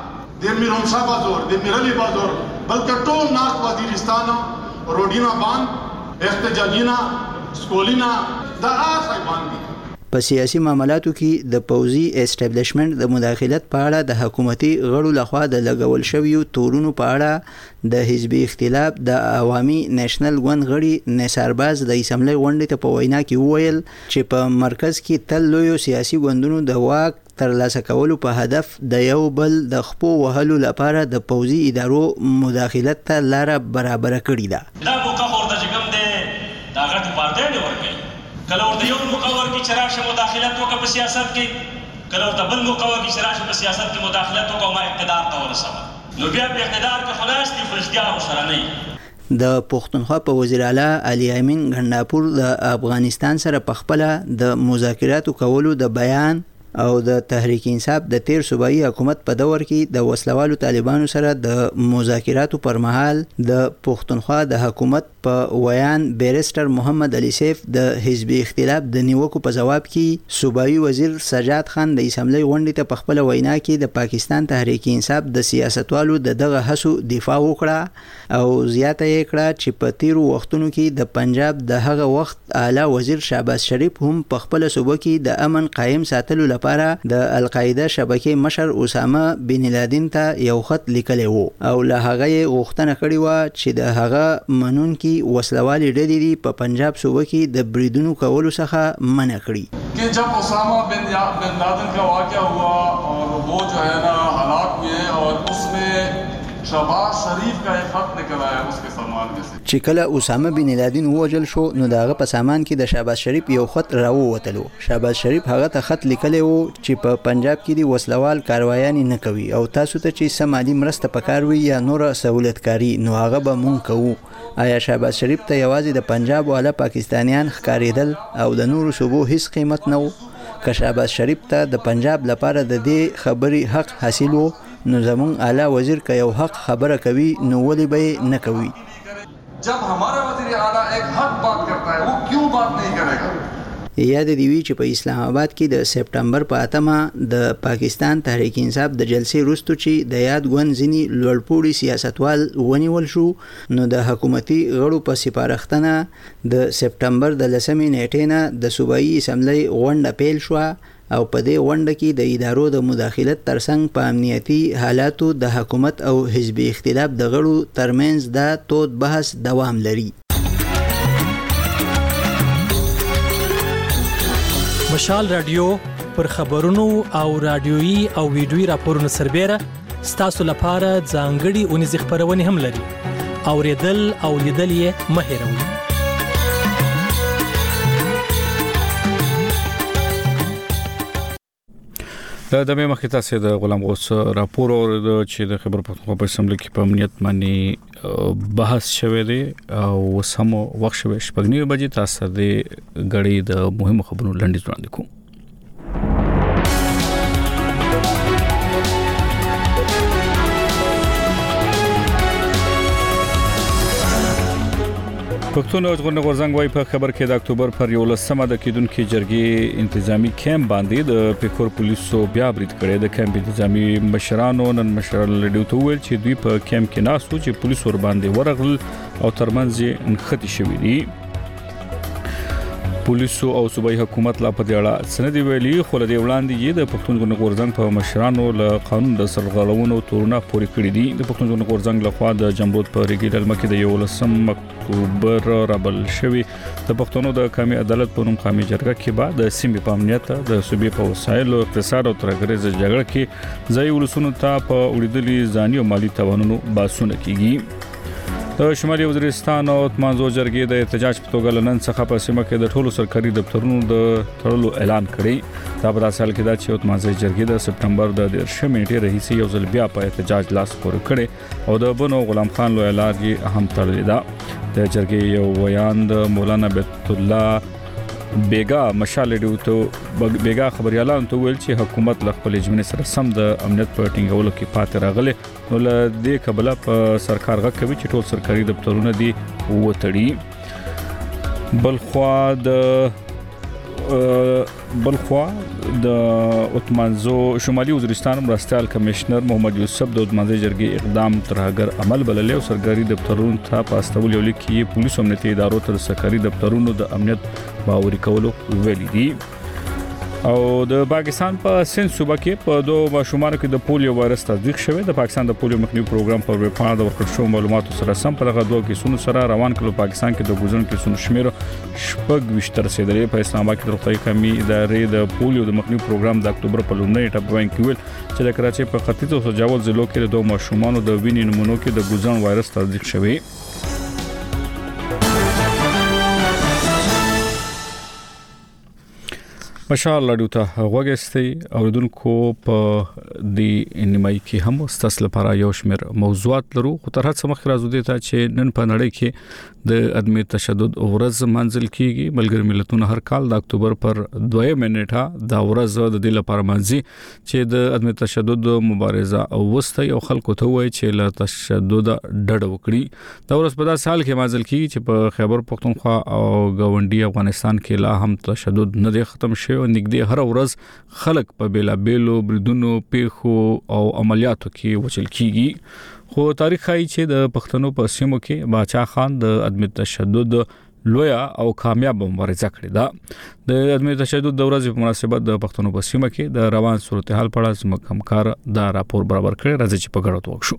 د میرون صاحب بازار د میرلی بازار بلکې ټول نارت وزیرستان روډینا باندې احتجاجینا سکولینا دا آسای باندې. په سیاسي معاملاتو کې د پوځي اسټابلیشمنت د مداخلت په اړه د حکومتي غړو لخوا د لګول شویو تورونو په اړه د حزبي اختلاف د عوامي نېشنل ګوند غړي نثارباز د اسمبلی غونډې ته په وینا کې وویل چې په مرکز کې تل لویو سیاسي ګوندونو د واک ترلاسه کولو په هدف د یو بل د خپو وهلو لپاره د پوځي ادارو مداخلت ته لاره برابر کړې ده. دا موقع ورته چې کوم دی دا غټ پارټۍ نه ورکوي. کله ورته یو موقع ورکړي چې راشه مداخلت وکړه په سیاست کې، کله ورته بل موقع ورکړي چې راشه په سیاست کې مداخلت وکړه او ما اقتدار ته ورسوه. نو بیا په اقتدار کې خو ناست دي خو اختیار ورسره نه وي. د پښتونخوا په وزیر اعلی علي امین ګنډاپور د افغانستان سره په خپله د مذاکراتو کولو د بیان او د تحریک انصاف د تیر صوبایي حکومت په دور کې د وسلوالو طالبانو سره د مذاکراتو پر مهال د پښتونخوا د حکومت په ویان بیرستر محمد علي سیف د حزبي اختلاف د نیوکو په جواب کې صوبایي وزیر سجاد خان د اسمبلی غونډې ته په خپل وینا کې د پاکستان تحریک انصاف د سیاستوالو د دغه هڅو دفاع وکړه او زیاته یې کړه چې په تیرو وختونو کې د پنجاب د هغه وخت اعلی وزیر شهباز شریف هم په خپل صوبه کې د امن قائم ساتلو لپاره د القاعده شبکې مشر اسامه بن لادن ته یو خط لیکلی وو او له هغه یې غوښتنه کړې وه چې د هغه منونکي وسلوالې ډلې دي په پنجاب صوبه کې د بریدونو کولو څخه منع کړي. کہ جب اسامہ بن بن لادن کا واقعہ ہوا اور وہ جو ہے نا ہلاک ہوئے اور اس میں شہباز شریف کا ایک خط نکل آیا اس کے سامان میں سے. چې کله اسامه بن لادن ووجل شو نو داغه په سامان کې د شهباز شریف یو خط راووتلو. شهباز شریف هغه ته خط لیکلی وو چې په پنجاب کې دی وسلوال کاروایانې نه کوي او تاسو ته چې څه مالي مرسته پکار وي یا نوره سہولتکاري نو هغه به مونږ کوو. آیا شهباز شریف ته یوازې د پنجاب والا پاکستانیان ښکارېدل او د نورو صوبو هیڅ قیمت نه و؟ که شهباز شریف ته د پنجاب لپاره د دې خبرې حق حاصل و نو زمون اعلی وزیر که یو حق خبره کوي نو ولې به نه کوي؟ جب ہمارا وزیر اعلیٰ ایک حق بات کرتا ہے وہ کیوں بات نہیں کرے گا؟ یاد دی وی چې په اسلام آباد کې د سپټمبر په اتمه د پاکستان تحریک انصاف د جلسې وروسته چې د یاد ګوند ځینی لوړپوړي سیاستوال ونیول شو نو د حکومتي غړو په سپارښتنه د سپټمبر د لسمې نیټې نه د صوبایي اسمبلی غونډه پیل شوه او په دې غونډه کې د ادارو د مداخلت ترڅنګ په امنیتي حالاتو د حکومت او حزبي اختلاف د غړو ترمنځ دا تود بحث دوام لري. مشال رادیو پر خبرونو او رادیوي او ویډیوي راپورونو سربېره ستاسو لپاره ځانګړي اونیزې خپرونې هم لري. اوریدل او لیدل یې مه هېروئ. د دمه مخکې تاسو د غلام غوث راپور او د چې د خبر پښتونخوا په اسمبلی کې په امنیت باندې بحث شوه دی او سمو وخت شوه شپږ بجې تاسو د غړي د مهمو خبرونو لنډیز وړاندې کوم. پښتون او غورځنګ وايي په خبر کې د اکتوبر پر یولسمه د کېدونکو جرګې انتظامی کیمپ باندې د پیکور پولیسو بیا برید کړی. د کیمپ انتظامی مشرانو نن مشر لډیو ته ویل چې دوی په کیمپ کې ناسو چې پولیس ور باندې ورغل او ترمنځ یې انختی شوې دي. پولیسو او صوبایي حکومت لا په دې اړه سند ویلي خو له دې وړاندې یې د پښتون غورځنګ په مشرانو له قانون د سرغړونو تورونه پوري کړی دي. د پښتون غورځنګ لخوا د جمرود په ریګیدل مکه د یولسم اکتوبر رابل شوی د پښتونو د قومي عدالت په نوم قومي جرګه کې بعد د سیمې په امنیت د صوبې په وسایل او اقتصاد او ترګریز جګړه کې ځای ولسونو ته په وړیدلې ځاني او مالی توانونو باسونه کیږي. د شمالي وزیرستان او تمانزو جرګې د احتجاج په توګه لنن څخه په سیمه کې د ټولو سرکاري دفترونو د تړلو اعلان کړی. دا په داسې حال کې دا چې تمانزو جرګې د سپټمبر د دیرشم نیټې راهیسې یو ځل بیا په احتجاج لاس پورې کړي او د بنو غلام خان لوی لار یې اهم تړلې ده. د جرګې یو ویان د مولانا بیت الله بیگا مشال ډیوته بیگا خبريالان ته ویل چې حکومت له خپل جمهوریت سره سم د امنیت په ټینګولو کې پاتې راغله نو له دې قبله په سرکار غږ کوي چې ټول سرکاري دفترونه دي وټړي. بلخوا د بلخوا د اتمانزو شمالي وزیرستان مرستيال کمشنر محمد یوسف د اتمانزو جرګې اقدام تر هغه عمل بللی او سرکاري دفترونو ته پاستول یو لیکي پولیس امنیتي ادارو تر سرکاري دفترونو د امنیت باوري کولو ویلي دي. او د پاکستان په سند صوبه کې په دوه ماشومانو کې د پولیو وایرس تصدیق شوی. د پاکستان د پولیو مخنیوي پروګرام په ویبپاڼه د ورکړ شو معلوماتو سره سم په دغه دوه کیسونو سره روان کړو. پاکستان کې د ګوزن کیسونو شمیر شپږ وشتر رسیدلی. په اسلام آباد کې د روغتیايي قومي ادارې د پولیو د مخنیوي پروګرام د اکتوبر په لومړۍ نیټه په وین کې ویل چې د کراچۍ په ختیځ او سجاول ضلعو کې د دوه ماشومانو د وینې نمونو کې د ګوزن وایرس تصدیق شوی. مشال لډو ته وګستي اوردونکو په دې نیمای کې هم ستاسو لپاره یو شمېر موضوعات لرو. خو تر هڅه مخ راځو دي ته چې نن په نړۍ کې د عدم تشدد ورځ منځل کیږي. ملګری ملتونه هر کال د اکتوبر پر دویم نیټه دا ورځ د دې لپاره منځي چې د عدم تشدد مبارزه او وسته او خلکو ته وایي چې له تشدد ډډه وکړي. دا ورځ په داسې حال کې منځل کیږي چې په خیبر پختونخوا او گاونډي افغانستان کې لا هم تشدد نه دی ختم شوی. نږدې هر ورځ خلک په بیلا بیلو بریدونو پیښو او عملیاتو کې وچل کیږي. خو تاریخ ښایي چې د پښتنو په سیمو کې باچا خان د عدم تشدد لویا او کامیاب مبارزه کړې ده. د عدم تشدد د ورځې په مناسبت د پښتنو په سیمه کې د روان صورتحال په اړه زموږ همکار دا راپور برابر کړی. راځي چې په ګډه وښو.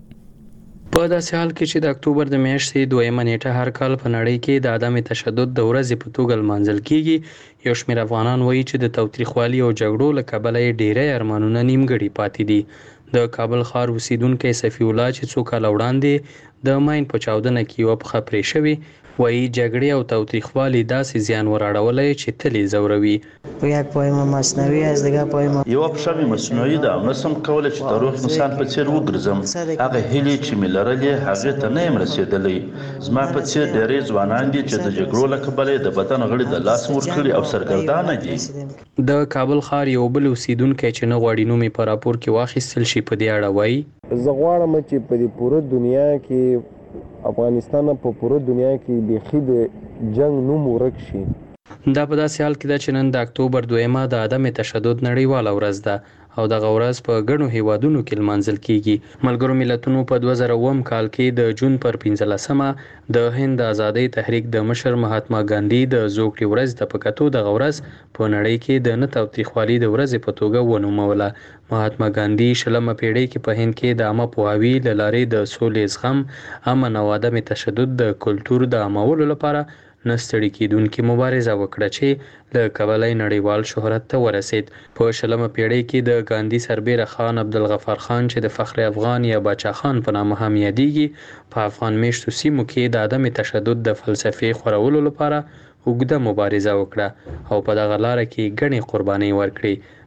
په داسې حال کې چې د اکتوبر د میاشتې دویمه نیټه هر کال په نړۍ کې د عدم تشدد د ورځې په توګه لمانځل کیږي. یو شمېر افغانان وایي چې د تاوتریخوالي او جګړو له کبله یې ډېری ارمانونه نیمګړي پاتې دي. د کابل ښار اوسیدونکی صفی الله چې څو کاله وړاندې د ماین په چاودنه کې یوه پښه پرې شوې وایي جګړې او تاوتریخوالي داسې زیان وراړولی چې تل یې ځوروي. یک پایم مصنوعی از دیگه پایم یوه پښه مې مصنوعي ده او نسم کولی چې د روغ انسان په څېر وګرځم. هغه هیلې چې مې لرلې هغې ته نه یم رسېدلی. زما په څېر ډېری ځوانان دي چې د جګړو له کبله د بدن غړي د لاس ورکړي او سرګردانه دي. د کابل ښار یو بل اوسیدونکی چې نه غواړي نوم یې په راپور کې واخیستل شي په دې اړه وایي زه غواړم چې په دې پوره دنیا کې افغانستان په پوره دنیا کې بیخي د جنگ نوم ورک شي. دا په داسې حال کې ده چې نن د اکتوبر دویمه د عدم تشدد نړیواله ورځ ده او دغه ورځ په ګڼو هیوادونو کې لمانځل کیږي. ملګرو ملتونو په دوه زره اووم کال کې د جون پر پنځلسمه د هند آزادۍ تحریک د مشر مهاتما ګاندھی د زوکړې ورځ د پکتو دغه ورځ په نړۍ کې د نه تاوتریخوالي د ورځې په توګه ونوموله. مهاتما ګاندھی شلمه پیړۍ کې په هند کې د عامه پوهاوي له لارې د سولې زغم امن او عدم تشدد د کلتور د عامولو لپاره نه ستړي کېدونکې مبارزه وکړه چې له کبله نړیوال شهرت ته ورسید. په شلمه پیړۍ کې د ګاندھی سربیره خان عبدالغفار خان چې د فخر افغان یا باچا خان په نامه هم یادیږي په افغان میشتو سیمو کې د عدم تشدد د فلسفې خورولو لپاره اوږده مبارزه وکړه او په دغه لاره کې ګڼې قربانۍ ورکړې.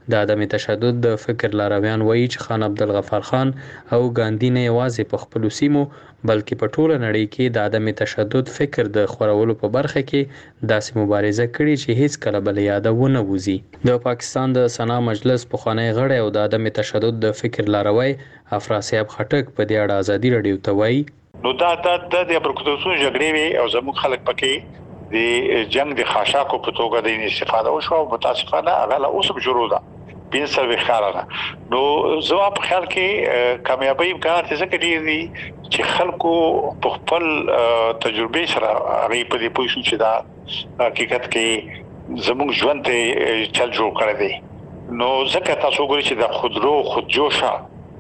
د عدم تشدد د فکر لارویان وایي چې خان عبدالغفار خان او ګاندھی نه یوازې په خپلو سیمو بلکې په ټوله نړۍ کې د عدم تشدد فکر د خورولو په برخه کې داسې مبارزه کړې چې هیڅ کله بل یاد ونه وځي. د پاکستان د سنا مجلس پخوانی غړی او د عدم تشدد د فکر لاروی افراسیاب خټک په دې اړه ازادي رادیو ته وایي نو دا د د پروکوتورسو جګړې وي او زموږ خلک پکې د جنگ د خاشاکو په توګه د استفاده وشو او متاسفانه هغه اوس هم شروع ده بین سر وخارانه. نو زما په خیال کې کامیابی امکانات څه کوي چې خلکو په خپل تجربه سره هغه په دې پوه شو چې دا حقیقت کې زموږ ژوند ته چل جوړ کړی دی. نو ځکه تاسو ګورئ چې د خودرو خودجوشه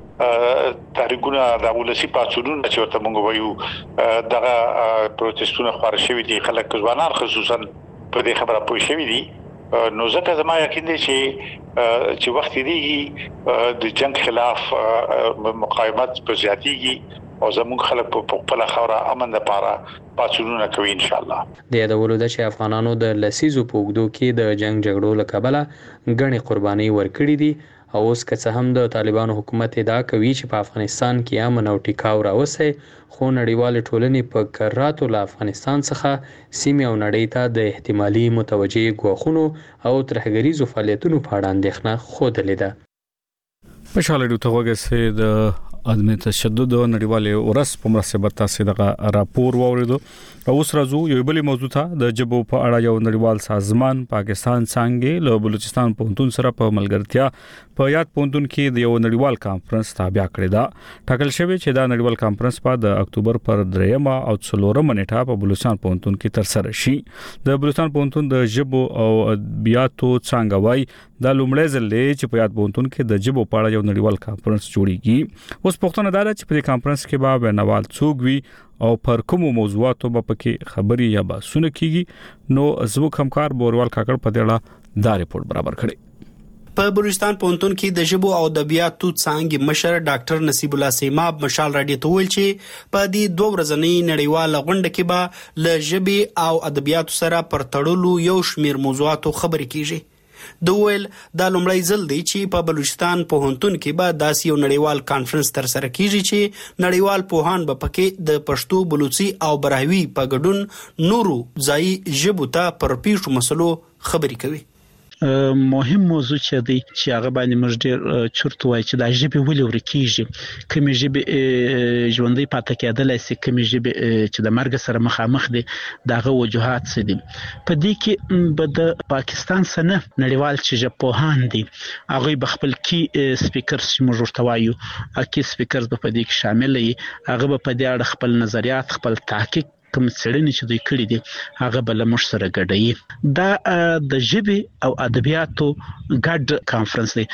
تحریکونه د ولسی پاتونونه چې ورته موږ وایو دغه پروتستونه خبره شوی دي خلک ځوانان خصوصا په دې خبره پوه شوی دي. نو ځکه زما یقین دی چې چې وخت دی د جنگ خلاف مقاومت په زیاتیږي او زموږ خلک په خپل خوره امن لپاره پاتونونه کوي ان شاء الله. د یادولو د چې افغانانو د لسیزو په اوږدو کې د جنگ جګړو له کبله غني قرباني ورکړي دي او اوس که څه هم د طالبانو حکومت ادعا کوي چې په افغانستان کې امن او ټیکاو راوستي خو نړیوال ټولنې په کراتو له افغانستان څخه سیمه او نړۍ ته د احتمالي متوجي غوښونو او ترهګریزو فعالیتونو په اړه اندېښنه خوده لیده. په شاله ته وګورئ د عدم تشدد نړیوال ورس په مناسبت تاسو دغه راپور واوریدو. اوس راځو یو بل موضوع ته د جبو په اړه یو نړیوال سازمان پاکستان څنګه له بلوچستان پوهنتون سره په ملګرتیا په یاد پوهنتون کې د یو نړیوال کانفرنس تابع کړی دا. ټاکل شوی چې دا نړیوال کانفرنس په د اکتوبر پر دریمه او څلورمه نیټه په بلوچستان پوهنتون کې تر سره شي. د بلوچستان پوهنتون د جبو او ادبیاتو څنګه وای دا لومړی ځل دی چې په یاد پوهنتون کې د جبو په اړه یو نړیوال کانفرنس جوړیږي. اوس پښتون عدالت چې په کانفرنس کې به بینوال څوک وي او پر کومو موضوعاتو به پکې خبري یا بحثونه کیږي. نو زموږ همکار بوروال کاکړ په دې اړه دا ریپورت برابر کړی. په بلوچستان پوهنتون کې د ژبو او ادبیاتو څانګې مشر ډاکټر نصیب الله سیماب مشال راډیو ته ویل چې په دې دوه ورځنۍ نړیواله غونډه کې به له ژبې او ادبیاتو سره پر تړلو یو شمیر موضوعاتو خبرې کیږي. د ویل دا لومړی ځل دی چې په بلوچستان پوهنتون کې به داسې یو نړیوال کانفرنس تر سره کیږي چې نړیوال پوهان به پکې د پښتو بلوچي او براهوي په ګډون نورو ځایي ژبو ته پر پیښو مسلو خبرې کوي. مهم موضوع چې دی چې هغه باندې موږ ډېر چورت وای چې د ژبې ولې ورکیږي کوم ژبې ژوندۍ پاتې کېدلای شي کوم ژبې چې د مرګ سره مخامخ دي دغه وجوهات څه دي. په دې کې به د پاکستان سره نړیوال چې ژبپوهان دي هغه به خپل کی سپیکرز چې موږ ورته وایو اکی سپیکرز به په دې کې شامل وي هغه به په دې اړه خپل نظریات خپل تحقیق کوم څېړنې چې دوی کړې دي هغه بل موږ سره ګډوي. دا د ژبې او ادبیاتو ګډ کانفرنس دی.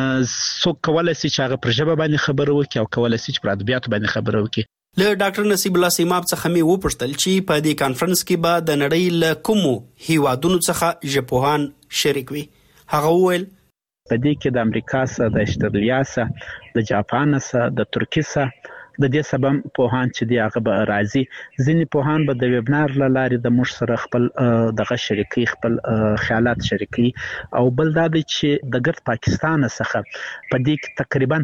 څوک کولای شي چې هغه پر ژبه باندې خبرې وکړي او کولای شي چې پر ادبیاتو باندې خبرې وکړي. له ډاکټر نصیب الله سیماب څخه مې وپوښتل چې په دې کانفرنس کې به د نړۍ له کومو هیوادونو څخه ژبپوهان شریک وي. هغه وویل په دې کې د امریکا سره د استرالیا سره د جاپان سره د ترکیه سره د دې سبب پوهان چې دی هغه به راځي. ځینې پوهان به د ویبنار لارې د موږ سره خپل دغه شریکي خپل خیالات شریکي او بل دا دی چې د ګرد پاکستان څخه په دې کې تقریبا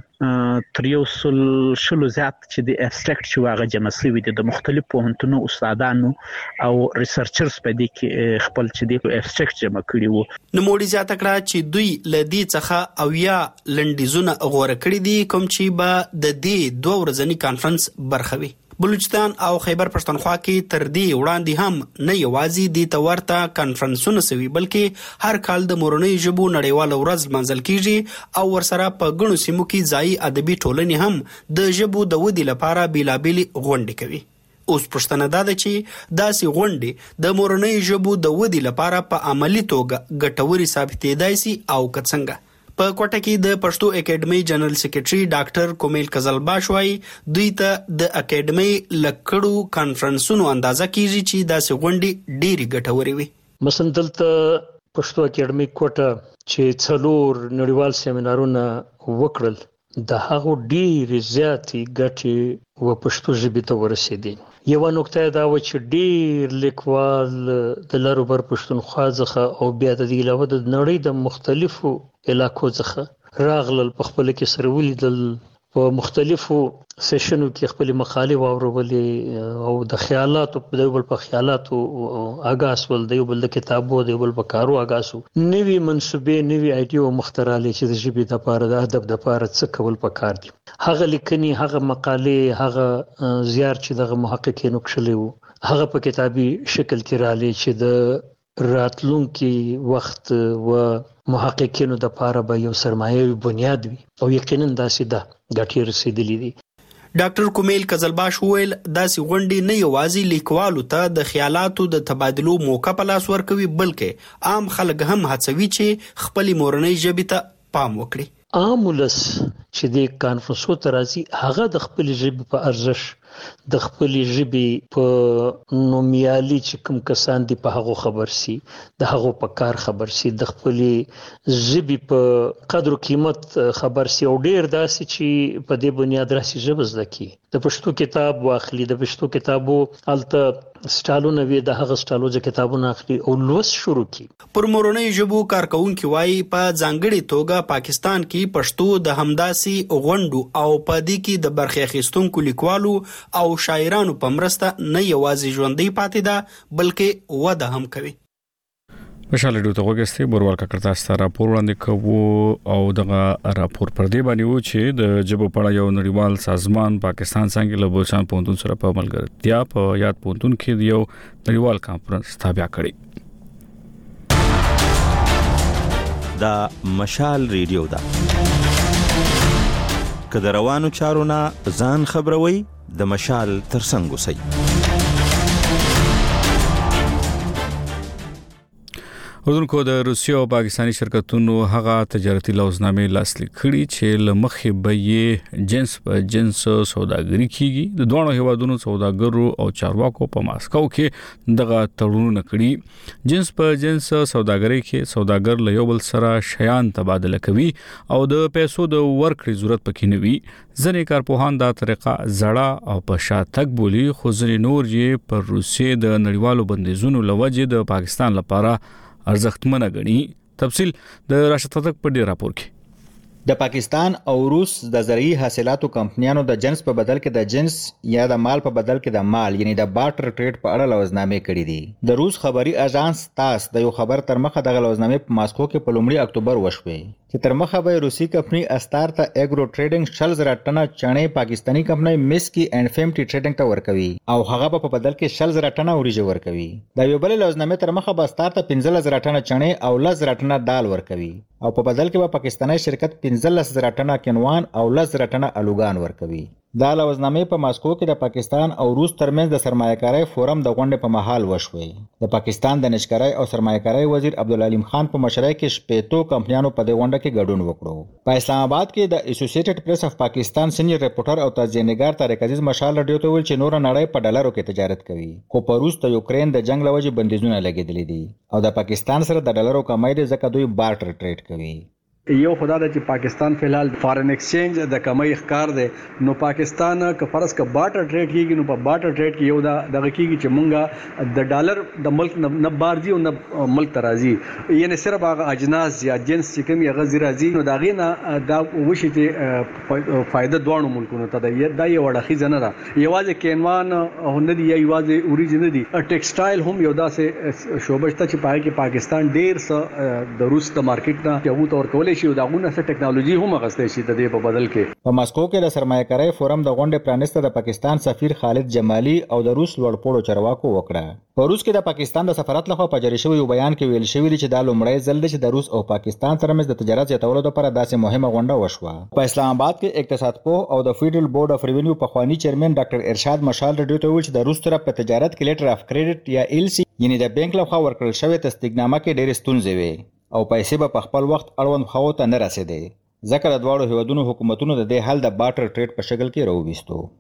تر یو سل شلو زیات چې د ابستراکټ چې هغه جمع شوي دي د مختلف پوهنتونو استادانو او ریسرچرز په دې کې خپل چې دی ابستراکټ جمع کړي وو. نوموړي زیاته کړه چې دوی له دې څخه او یا لنډیزونه غوړه کړي دي کوم چې به د دې دوه ورځني کانفرنس برخه وي. بلوچستان او خیبر پښتونخوا کې تر دې وړاندې هم نه یوازې د تورته کانفرنسونه سوي بلکې هر کال د مورنۍ ژبو نړیواله ورځ منځل کیږي او ورسره په ګڼو سیمو کې ځایي ادبي ټولنې هم د ژبو د ودې لپاره بیلابېلې غونډې کوي. اوس پښتنه دا ده چې داسې غونډې د مورنۍ ژبو د ودې لپاره په عملی توګه ګټوري ثابتېدای شي او که څنګه. په کوټه کې د پښتو اکیډمي جنرال سیکریټري ډاکټر کومیل قزلباش وايي دوی ته د اکیډمي لکړو کانفرنسونو اندازه کیږي چې داسې غونډې ډېری ګټوري وي. مثلا دلته پښتو اکیډمي کوټه چې څلور نړیوال سیمینارونه وکړل د هغو ډېرې زیاتې ګټې و پښتو ژبې ته ورسېدې. یوه نکته دا و چې ډېر لیکوال د لر او بر پښتونخوا څخه او بیا د دې علاوه د نړۍ د مختلفو علاقو څخه راغلل، په خپل کې سره ولیدل، په مختلفو سیشنو کې خپل مقالې واورولې او د خیالاتو په دیو بل په خیالاتو اگاس ول دیو بل د کتابو دیو بل په کارو اگاسو نوی منسوبې نوی ایډیو مخترالې چې د ژبې د پاره د ادب د پاره څه کول پکار دي. هغه لیکني، هغه مقالې، هغه زیار چې د محققینو کښلي وو هغه په کتابي شکل کې رالې چې د راتلونکي وخت و محققینو د پاره به یو سرمایوي بنیاد وي او یقینا داسې ده ګټې رسیدلې دي. ډاکټر کومیل قزلباش وویل داسې غونډې نه یوازې لیکوالو ته د خیالاتو د تبادلو موقع په لاس ورکوي، بلکې عام خلک هم هڅوي چې خپلې مورنۍ ژبې ته پام وکړي. عام ولس چې د کانفرنسو ته راځي هغه د خپلې ژبې په ارزښت، د خپلې ژبې په نومیالي چې کوم کسان دي په هغو خبر سي، د هغو په کار خبر سي، د خپلې ژبې په قدر او قیمت خبر سي او ډېر داسې چې په دې بنیاد راسي ژبه زده کړي. د پښتو کتاب واخلي، د پښتو کتابو هلته سټالونه وي، د هغه سټالو ځکه کتابونه اخلي او لوست شروع کړي. پر مورنۍ ژبو کارکونکي وایي په ځانګړې توګه پاکستان کې پښتو د همداسې غونډو او په دې کې د برخې اخیستونکو لیکوالو او شاعرانو په مرسته نه یوازې ژوندۍ پاتې ده بلکې وده هم کوي. مشال ډیو ته وګستې بورور کړتا ستاره راپور وړاندې کوو او دغه راپور پر دې باندې و چې د جبو پړا یو نړیوال سازمان پاکستان څنګه له بلشان پونتون سره په ملګرتیا په یاد پونتون کې یو نړیوال کانفرنس تابع کړی. دا مشال ریډیو دا کله روانو چارونه ځان خبروي د مشال ترڅنګ اوسئ. اردوونکو د روسیې او پاکستاني شرکتونو هغه تجارتي لوزنامې لاسلیک کړي چې لمخې به یې جنس په جنس سوداګري کیږي. د دوه هیوادونو سوداګرو او چارواکو په ماسکو کې دغه تړونونه کړي. جنس په جنس سوداګري کې سوداګر له یو بل سره شیان تبادله کوي او د پیسو د ورکړې ضرورت پکې نه وي. ځینې کارپوهان دا طریقه زړه او په شاتګ بولی، خو ځینې نور یې پر روسیې د نړیوالو بندیزونو لوجې د پاکستان لپاره ارزښتمنه غني. تفصیل د راشد تطق په دې راپور کې. د پاکستان او روس د زرعي حاصلاتو کمپنیانو د جنس په بدل کې د جنس یا د مال په بدل کې د مال یعنی د بارټر ټریډ په اړه لوزنامې کړې دي. د روس خبري اژانس تاس د یو خبر تر مخه د لوزنامې په ماسکو کې په لومړي اکتوبر وشوي چې تر مخه به روسي کمپنی استار ته اګرو ټریډینګ شل زره ټنه چڼې پاکستانی کمپنی مسکی اینڈ فیمټي ټریډینګ ته ورکوي او هغه په بدل کې شل زره ټنه وریجه ورکوي. د یو بل لوزنامې تر مخه به استار ته پنځه زره ټنه چڼې او لس زره ټنه دال ورکوي او په بدل کې به پاکستانی شرکت پنځه زره ټنه کینوان او لس زره ټنه الوګان ورکوي. دا لوزنامې په ماسکو کې د پاکستان او روس ترمنځ د سرمایه‌کارۍ فورم د غونډې په مهال وشوي. د پاکستان د نشکرۍ او سرمایه‌کارۍ وزیر عبدالعلیم خان په مشرۍ کې شپېتو کمپنیانو په دې غونډه کې ګډون وکړو. په اسلام آباد کې د اسوسییټډ پریس اف پاکستان سینیئر ریپورټر او تجزیه‌نګار طارق عزیز مشال رادیو ته ویل چې نور نړۍ په ډالرو کې تجارت کوي، خو په روس ته یوکرين د جنگ لوجې بندیزونه لګیدلې دي او د پاکستان سره د ډالرو کمای دي ځکه دوی بارټر ټریډ کوي. یو خدا د چې پاکستان فلحال فارن ایکسچینج د کمای ښکار دی، نو پاکستان که فرض ک بارټر ټریډ کیږي نو په بارټر ټریډ کې یو دا دغه کیږي چې مونږه د ډالر د ملک نه بارځي او نه ملک ترازی، یعنی صرف هغه اجناس یا جنس چې کوم یې غزي راځي نو دا غینه دا وشي چې فائدہ دوه ملکونو ته دی. دا یو وړخي زنه را یوازې کینوان او نه دی یوازې اوریجن دی، ټیکسټایل هم یو داسې شوبه شته چې پای کې پاکستان ډیر څه د روس د مارکیټ نه یو تور کولای شي او داغونه څه ټیکنالوژي هم غستې شي د دې په بدل کې. په ماسکو کې د سرمایه‌کارۍ فورم د غونډې پرانیسته د پاکستان سفیر خالد جمالي او د روس لوړپوړو چارواکو وکړه. په روس کې د پاکستان د سفارت لخوا په جاری شوی بیان کې ویل شوی دی چې دا لومړی ځل دی چې د روس او پاکستان ترمنځ د تجارت زیاتولو لپاره داسې مهمه غونډه وشوه. په اسلام آباد کې اقتصاد پوه او د فیډرل بورډ اف ریوینیو پخوانی چیرمن ډاکټر ارشاد مشال رډیو ته ویل چې د روس طرف په تجارت کې لیټر اف کریډټ یا ایل سی یعنی د بانک لخوا ورکړل شوی تصدیقنامه کې ډېرې ستونزې وي او پیسې به په خپل وخت اړوند خواو ته نه رسیدې، ځکه د دواړو هیوادونو حکومتونو د دې حل د بارټر ټریډ په شکل کې راوویستو.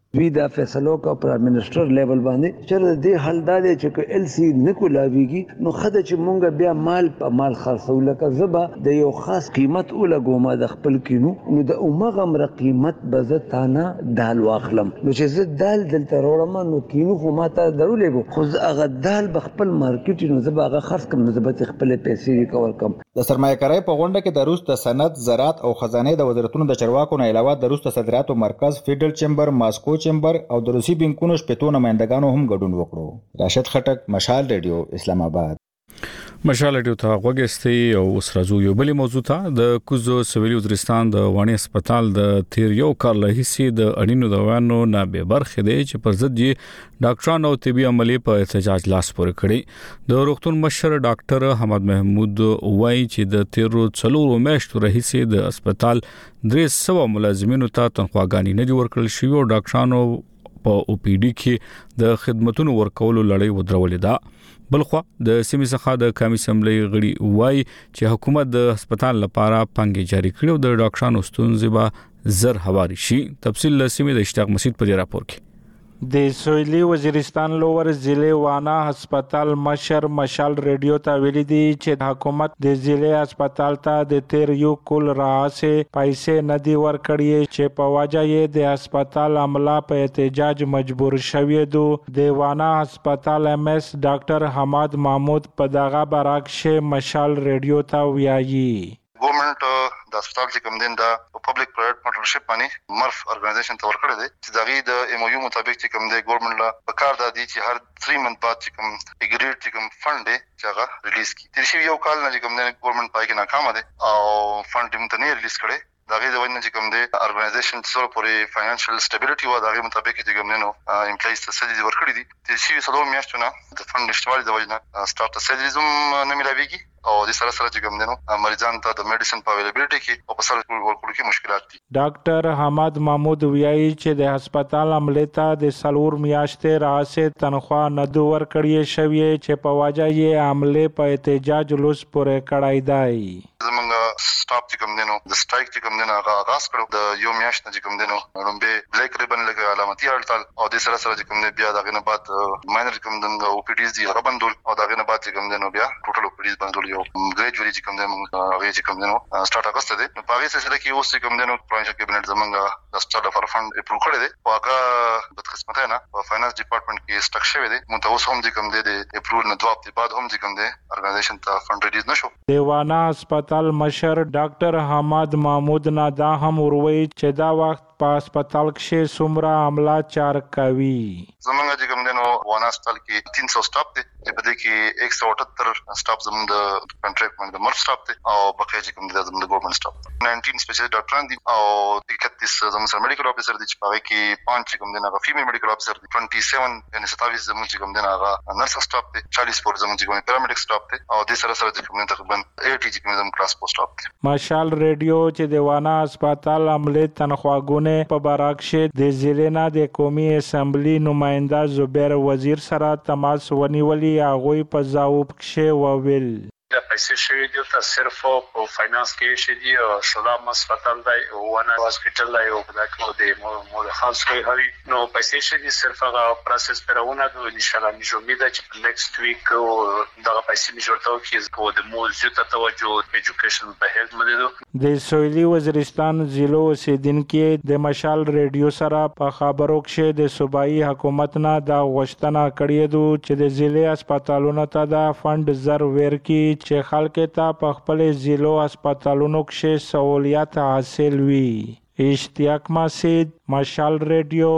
وی دا فیصلو کا پرائم منسٹر لیول باندې چې د حل دا دی چې ال سی نکولاویږي نو خدای چې مونږ بیا مال په مال خرڅول کا زبا د یو خاص قیمت ولګوم د خپل کینو نو د عمره مر قیمت بزتانه دال واخلم نو چې زه دال دلته وروړم نو کینو خو ماته درولې خو هغه دال بخپل مارکیټ نو زبا هغه خرڅ کوم نو زبا خپل پیسې ریکور کوم. د سرمایه‌کارۍ په غونډه کې د روس د صنعت، زراعت او خزانه د وزارتونو د چارواکو نه علاوه د روس د صادراتو مرکز فیډرل چیمبر، ماسکو چیمبر او د روسي بانکونو شپږ نمائندګانو هم ګډون وکړو. راشد خټک، مشال ریډیو، اسلام آباد. مشال ریډیو ته غوږستي او اوس راځو یو بل موضوع ته. د کوزو سویلي وزیرستان د وانی هسپتال د تیر یو کال له هیڅ د اړینو دوايانو نه به برخه دی چې پر ضد یې ډاکټرانو او طبي عملي په احتجاج لاس پورې کړي. د روغتون مشر ډاکټر حماد محمود وایي چې د تیر څلورو میاشتو راهیسې د هسپتال درې سوه ملازمینو ته تنخواګانې نه دي ورکړل شوې او ډاکټرانو په او پی ډي کې د خدماتو ورکولو لړۍ ودرولې ده. بلخوا د سیمې څخه د قومي اسمبلی غړي وایي چې حکومت د هسپتال لپاره پنګې جاری کړې او د ډاکټرانو ستونزې به زر هواري شي. تفصیل له سیمې د اشتیاق مسعود په راپور کې. د سویلي وزیرستان لوور ضلع وانا هسپتال مشر مشال ریډیو ته ویلي دي چې حکومت د ضلع هسپتال ته د تیر یو کول راځي پیسې ندي ورکړي چې په وجه یې د هسپتال عمله په احتجاج مجبور شوی دو. د وانا هسپتال ام اس ډاکټر حماد محمود په دغه برعکس مشال ریډیو ته ویایي ګورنمنت د هسپتال چې کوم دین دا پبلک پرایویټ پارټنرشپ باندې مرف ارګنایزیشن ته ورکړی دی چې دغه د ایم او یو مطابق چې کوم دی ګورنمنت لا په کار د دي چې هر تین منټ بعد چې کوم اګریډ چې کوم فند دی چې هغه ریلیز کی. تیر شي یو کال نه چې کوم دی ګورنمنت پای کې ناکام دی او فند یې متنه ریلیز کړي. دغه د وینې چې کوم دی ارګنایزیشن سره پورې فاینانشل سټیبিলিټي و دغه مطابق چې کوم نو امپلایز ته سړي ورکړي دي. تیر شي څلور میاشتو نه د فند نشټوالي د وجنه سٹارټ سټیزم نه ملایويږي او د سره سره چې کوم دینو مریضان ته د میډیسن په اویلیبিলিټي کې او په سره ورکول کې مشکلات دي. ډاکټر حماد محمود ویایي چې د هسپتال عملې ته د سلور میاشتې راځي تنخوا نه دوه ورکړي شوی چې په واجه یې عملې په احتجاج لوس پورې کړای دی. زمونږ سټاپ چې کوم دینو د سټرایک چې کوم دینو هغه آغاز کړو د یو میاشت چې کوم دینو رومبه بلیک ریبن لګ علامتي هړتال او د سره سره چې کوم دی بیا دغه نه بعد ماینر کوم دنه او پی ډیز دی هغه بندول او دغه نه بعد چې کوم دینو بیا ټوټل او پی ډیز بندول یو ګریجوالي چې کوم دینو هغه چې کوم دینو سٹارټ اگست دی په هغه سره کې اوس چې کوم دینو پروینشل کابینټ زمونږ د سټارټ فار فند اپروو کړی دی او هغه بد قسمت نه په فاینانس ډپارټمنټ کې سټک شوی دی متوس هم چې کوم دی د اپروول نه دوه هفته بعد هم چې کوم دی ارګنایزیشن ته فند ریلیز نشو. دیوانا هسپتال مشر ډاکټر حماد محمود نه دا هم وروي چې دا وخت په هسپتال کې څومره عمله چار کوي. زمونږ چې کوم دینو وانا هسپتال کې تین سو سټاف دي چې په دې کې ایک سو اٹھتر سټاف زموږ د کنټریکټ باندې مرف سټاف دي او بقیه چې کوم دي زموږ د ګورنمنت سټاف نائنټین سپیشل ډاکټران دي او اکتیس زموږ سره میډیکل افیسر دي چې په کې پانچ چې کوم دي هغه فیمیل میډیکل افیسر دي سبعیس یعنی ستاویس زموږ چې کوم دي هغه نرس سټاف دي چالیس پور زموږ چې کوم پیرامډیک سټاف دي او د سره سره چې کوم تقریبا اسی چې کوم زموږ کلاس پوسټ سټاف دي. مشال ریډیو چې د وانا هسپتال عملې تنخواګونه په برعکس د ضلع نه د قومي اسمبلی نماینده زبیر وزیر سره تماس ونیولي هغوی په ځواب کې وویل د پیسې شوی دی ته صرف په فاینانس کې شې دی او سلام هسپتال دی او ونه هسپتال دی او دا کوم دی مو د خاص کوي هوی نو پیسې شې دي صرف هغه پروسس پرونه د ان شاء الله نجو امید چې نیکست ویک دا پیسې نشورته کې په د موضوع ته توجه ایجوکیشن په هیلث باندې د سویلي وزیرستان ضلع اوسیدونکو د مشال ریډیو سره په خبرو کې د صوبایي حکومت نه دا غوښتنه کړې ده چې د ضلع هسپتالونو ته دا فند زر ورکړي چې خلک ته په خپل ضلع هسپتالونو کې سہولیات حاصل وي. اشتیاق مسعود، مشال ریډیو،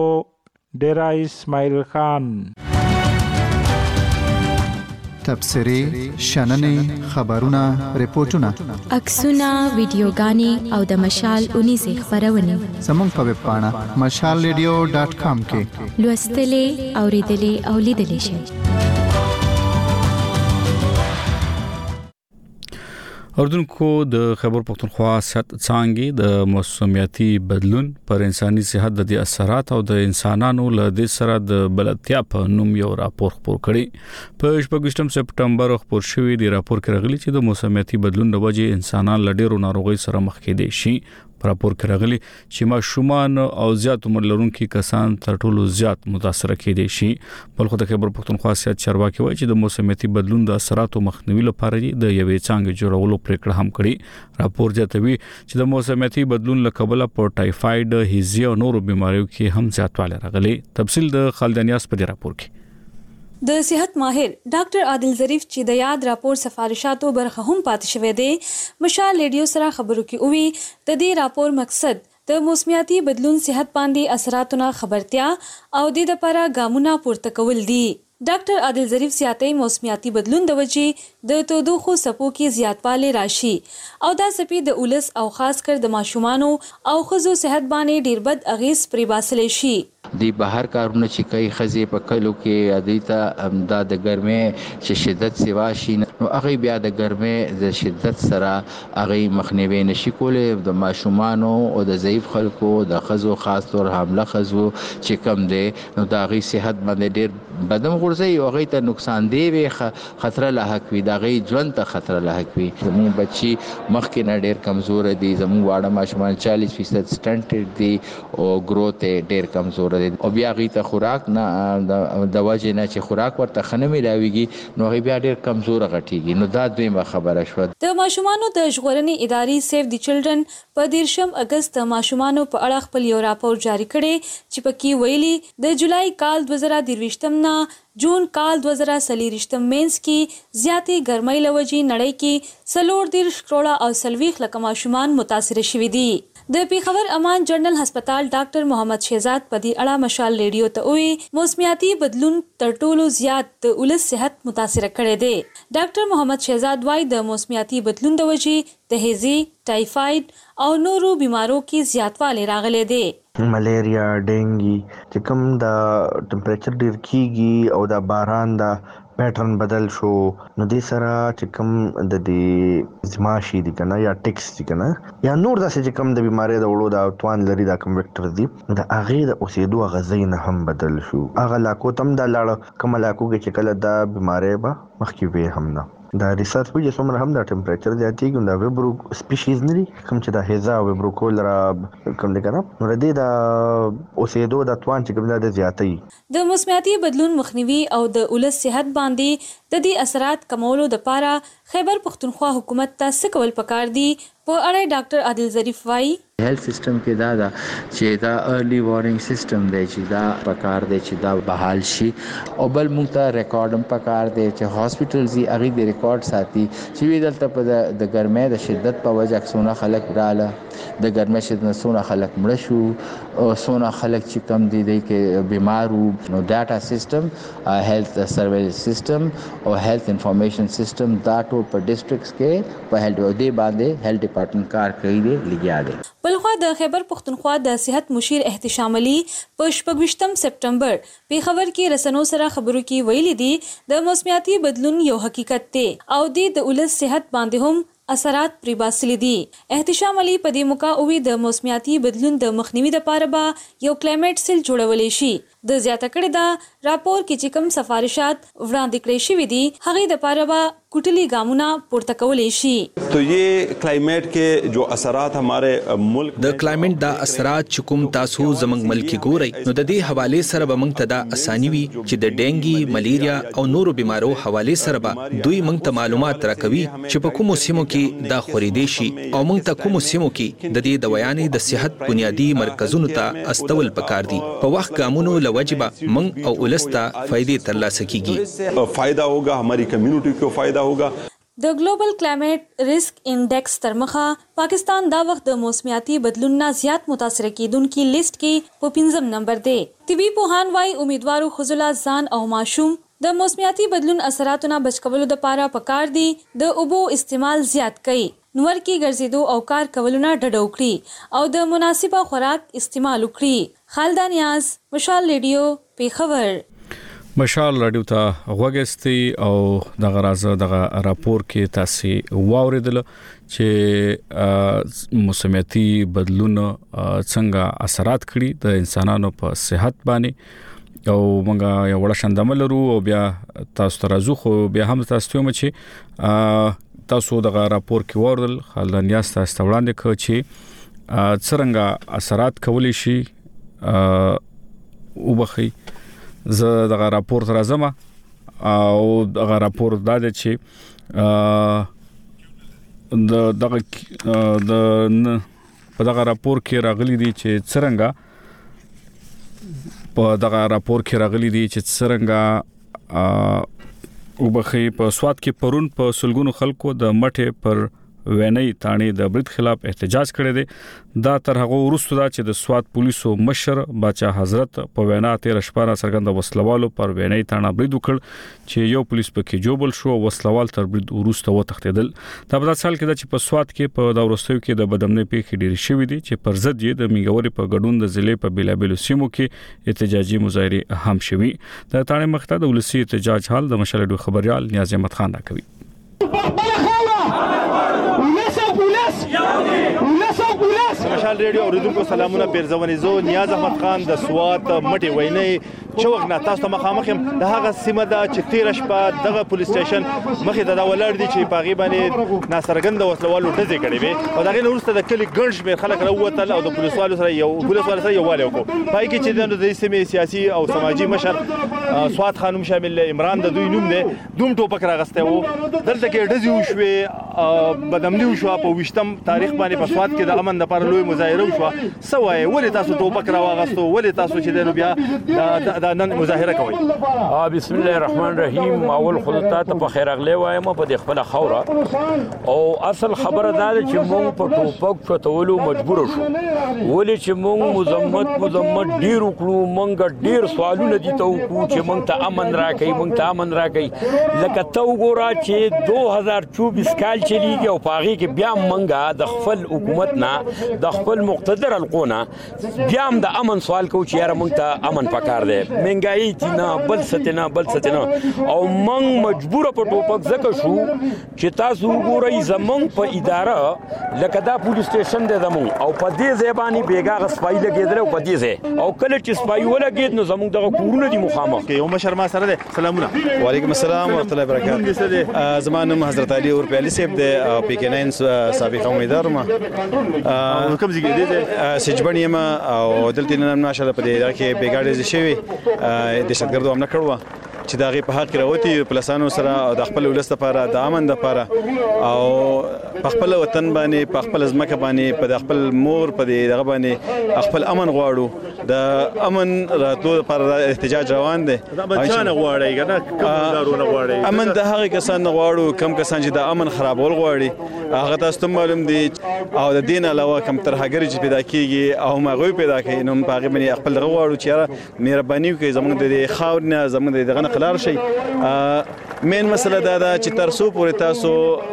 ډیرا اسماعیل خان. تبصرې، شننې، خبرونه، ریپورتونه، عکسونه، ویډیوګانې او د مشال اونیزه خبرونه زموږ په ویب پاڼه مشال ریډیو ډاټ کام کې لوستلې، اوریدلې او لیدلې شئ. اردوونکو د خیبر پختونخوا صحت څانګې د موسمیاتي بدلون پر انساني صحت د دې اثرات او د انسانانو له دې سره د بلدتیا په نوم یو راپور خپور کړی. په شپږم سپټمبر خپور شوی دی راپور کې راغلی چې د موسمیاتي بدلون د وجې انسانان له ډېرو ناروغیو سره مخ کېدي شي. پر راپور کې راغلي چې ماشومان او زیات عمر لرونکي کسان تر ټولو زیات متاثر کېدي شي. بل خو د خیبر پختونخوا سیاست چارواکي وایي چې د موسمیاتي بدلون د اثراتو مخنیوي لپاره د یوې څانګې جوړولو پریکړه هم کړې. راپور زیاتوي چې د موسمیاتي بدلون له کبله په ټایفاید، هیزي او نورو بیماریو کې هم زیاتوالی راغلی. تفصیل د خالدانیاس په راپور کې. د صحت ماهر ډاکټر عادل ظریف چې د یاد راپور سفارشاتو برخه هم پاتې شوې ده مشال ریډیو سره خبرو کې وی د دې راپور مقصد د موسمیاتي بدلون صحت باندې اثراتونه خبرتیا او د لپاره ګامونه پورته کول دي. ډاکټر عادل ظریف سیاتي موسمیاتي بدلون د وجې د تودوخو سپو کې زیاتوالی راشي او دا سپي د اولس او خاص کر د ماشومانو او خزو صحت باندې ډیر بد اغیز پرې باسلې شي. دی بهر کارونه چې کوي خزې په کلو کې ادیته امدا د ګرمه چې شدت سیوا شي نو هغه بیا د ګرمه د شدت سره هغه مخنیوي نشي کولای. د ماشومانو او د ضعیف خلکو د خزو خاص تور حامله خزو چې کم دي نو د هغه صحت باندې ډیر بدم غورځي او هغه ته نقصان دی وي خطر له حق وي د هغه ژوند ته خطر له حق وي. زموږ بچي مخکې نه ډیر کمزور دي، زموږ واړه ماشومان چالیس فیصد سټنټډ دي او گروث ډیر کمزور او بیا غي ته خوراک نه د وجه نه چې خوراک ورته خنه ملاويږي نو غي بیا ډیر کمزور غټيږي. نو دا دویمه خبره شو. د ماشومانو د ژغورنې ادارې سیف دی چلډرن په دیرشم اگست ماشومانو په اړه خپل یو راپور جاری کړي چې پکې ویلي د جولای کال دوه زره درویشتم نه جون کال دوه زره سلیریشتم مینس کې زیاتې ګرمۍ لوجې نړۍ کې سلور دیرش کروڑه او سلويخ لکه ماشومان متاثر شوي دي. د پیښور امان جنرال هسپتال ډاکټر محمد شهزاد په دې اړه مشال ریډیو ته وی موسمیاتي بدلون تر ټولو زیات د اولس صحت متاثر کړي دي. ډاکټر محمد شهزاد وايي د موسمیاتي بدلون د وجې د هیزي، ټایفاید او نورو بیمارو کې زیاتوالی راغلی دی. ملیریا، ډینګي چې کوم د ټمپریچر ډیر کیږي او د باران د پیټرن بدل شو نو دې سره چې کوم د دې زماشي دي کنه یا ټیکس دي کنه یا نور داسې چې کوم د بیماری د وړو د توان لري دا کوم وکټر دي د اغه د اوسېدو غزین هم بدل شو. اغه لاکو تم د لاړ کوم لاکو کې چې کله د بیماری به مخکې وي هم نه دا ریسرچ وی چې څومره هم د ټمپریچر زیاتېږي دا ویبرو سپیشیز نه دي کوم چې د هیزا او ویبرو کولرا کوم دي کنه نو د دې د اوسېدو د توان چې کوم د زیاتې د موسمیاتي بدلون مخنیوي او د اولس صحت باندې د دې اثرات کمولو لپاره خیبر پختونخوا حکومت ته څه کول پکار دي په اړه ډاکټر عادل ظریف وايي هیلث سیستم کې دا دا چې دا ارلی وارنینګ سیستم دی چې دا پکار دی چې دا بحال شي او بل موږ ته ریکارډ هم پکار دی چې هاسپټلز یې هغه د ریکارډ ساتي چې وی دلته په د ګرمۍ د شدت په وجه څونه خلک رااله د ګرمۍ شدت څونه خلک مړ شو او څونه خلک چې کم دي دی کې بیمار وو نو ډاټا سیستم هیلث سرویلنس سیستم او هیلث انفارمیشن سیستم دا ټول په ډیسټریکټس کې په هیلث دی باندې هیلث ډپارټمنټ کار کوي دی لګیا دی. بلخوا د خیبر پختونخوا د صحت مشیر احتشام علي په شپږویشتم سپټمبر پیښور کې رسنو سره خبرو کې ویلي دي د موسمیاتي بدلون یو حقیقت دی او د اولس صحت باندې هم اثرات پری باسلی دي. احتشام علي په دې موقع وی د موسمیاتي بدلون د مخنیوي لپاره به یو کلایمټ سیل جوړول شي. د زیاته کړه دا راپور کې چې کوم سفارشات وړاندې کړې شوې دي هغه د لپاره به کوټلي ګامونه پورته کولای شي. تو یہ کلائمیٹ کے جو اثرات ہمارے ملک د کلایمیٹ دا اثرات چې کوم تاسو زمنګ ملکی ګورئ نو د دې حواله سره به موږ ته دا اساني وي چې د ډینګي، ملیریا او نورو بیمارو حواله سره به دوی موږ ته معلومات راکوي چې په کومو سیمو کې دا خورېدې شي او موږ ته کومو سیمو کې د دې دوايانې د صحت بنیادی مرکزونو ته استول پکار دي. په وخت ګامونو لوجبه موږ او ولستا فائدې ترلاسه کیږي. فائدہ ہوگا ہماری کمیونٹی کو فائدہ ہوگا. د ګلوبل کلایمیټ ریسک انډیکس تر مخه پاکستان دا وخت د موسمیاتي بدلون نه زیات متاثر کیدونکو لیست کې په پنځم نمبر دی. طبي پوهان وايي امیدوارو خزله ځان او ماشوم د موسمیاتي بدلون اثراتونه بچ کولو لپاره پکار دي د اوبو استعمال زیات کړي، نور کې ګرځېدو او کار کولو نه ډډه وکړي او د مناسبه خوراک استعمال وکړي. خالد نیاز، مشال ریډیو، پیښور. مشال رادیو ته غوږستي او دغه راز دغه راپور کې تاسو واوریدل چې موسمیاتي بدلون څنګه اثرات کړي د انسانانو په صحت باندې او موږ یو وړ شندمل لرو او بیا تاسو ترازو خو بیا هم تاسو ته چې تاسو دغه راپور کې واوریدل خلانیاس تاسو وړاندې کړ چې څرنګه اثرات کولی شي وبخي زه دغه راپور تر ازمه او دغه راپور دا دی چې د دغه د په دغه راپور کې راغلي دي چې څرنګه په دغه راپور کې راغلي دي چې څرنګه وبخي په سواد کې پرون په سلګونو خلکو د مټه پر ویني تانی د برید خلاف احتجاج کړی دی دا تر هغه وروسته دا چې د سواد پولیسو مشر باچا حضرت په وینا تیر شپه څرګند وسلوالو پر ویني تانا برید وکړ چې یو پولیس پکې جوبل شو وسلوال تر برید وروسته وتښتیدل دا په داسې حال کې چې په سواد کې په دا وروستیو کې د بدامنۍ پیښې ډېرې شوې دي چې پر ضد یې د میګوري په ګډون د ضلع په بیلابلو سیمو کې احتجاجي مظاهره هم شوې د تانی مخته د ولسی احتجاج حال د مشال ډو خبريال نیاز احمد خان راکوي مشال ریډیو اوریدونکو سلامونه پیرزونی زو نیاز احمد خان د سوات مټي ویني چوغ نه تاسو ته مخامخ د هغه سیمه د چتیر شپه دغه پولیس سټیشن مخې د ولر دي چې پاغي باندې ناصرګند وسلوالو ډزې کړې وي او دغه وروسته د کلی ګڼ شمېر خلک راووتل او د پولیسوالو سره یو پولیسوالو سره یو والي وکړ پای کې چې د سیمې سیاسي او سماجی مشر سواد خانم شامل عمران د دوی نوم دی دوم ټوپک راغسته وو دلته کې ډزې وشوي بدامنۍ وشو په وشتم تاریخ باندې په سواد کې د امن لپاره لوی مظاهره وشو سوای ولې تاسو ټوپک راوغستو ولې تاسو چې د بیا د نن مظاهره کوي بسم الله الرحمن الرحیم اول خدای ته په خیر اغلی وایم په د خپل خوره او اصل خبره دا چې مونږ په ټوپک چتولو مجبور شو ولې چې مونږ مزمت مزمت ډیر وکړو مونږ ډیر سوالونه دي ته وکړو چې مونږ ته امن راکړي مونږ ته امن راکړي لکه ته وګوره چې دو هزار چوبیس کال چلیږي او پاغي کې بیا مونږ د خپل حکومت نه د خپل مقتدر القونه بیا هم د امن سوال کوو چې یاره مونږ ته امن پکار دی منګای تینا بل ستنه بل ستنه او مونږ مجبور په ټوپک ځکه شو چې تاسو وګورئ زمونږ په اداره لکه دا پولیس سټیشن دی زمونږ او په دې ځای باندې بیګا غصپای لګیدل او په دې ځای او کله چې سپای ولګید نو زمونږ دغه کورونه دي مخامخ یو مشر ما سره دی سلامونه وعلیکم السلام ورحمۃ اللہ وبرکاتہ زمانه حضرت علي اور پیالي صاحب د پی کې ناین سابق امیدوار ما کوم ځای دی سجبنی ما او دلته نن ماشاءالله په دې کې بیګاډه شوی د شتګردو هم نه کړو چې دا غي په حق راوتی پلسانو سره د خپل ولست لپاره د امن لپاره او په خپل وطن باندې په خپل ځمکه باندې په خپل مور په دغه باندې خپل امن غواړو د امن راتلو لپاره احتجاج روان دي امن غواړي کنه کوم دارونه غواړي امن د هغه کسان غواړو کم کسان چې د امن خرابول غواړي هغه تاسو معلوم دي او د دین علاوه کم ترهګری چې پیدا کیږي او مغوي پیدا کوي نو په هغه باندې خپل غواړو چې مهرباني وکړي زموږ د خاورنه زموږ دغه خلار شي مین مسله دا ده چې ترسو پورې تاسو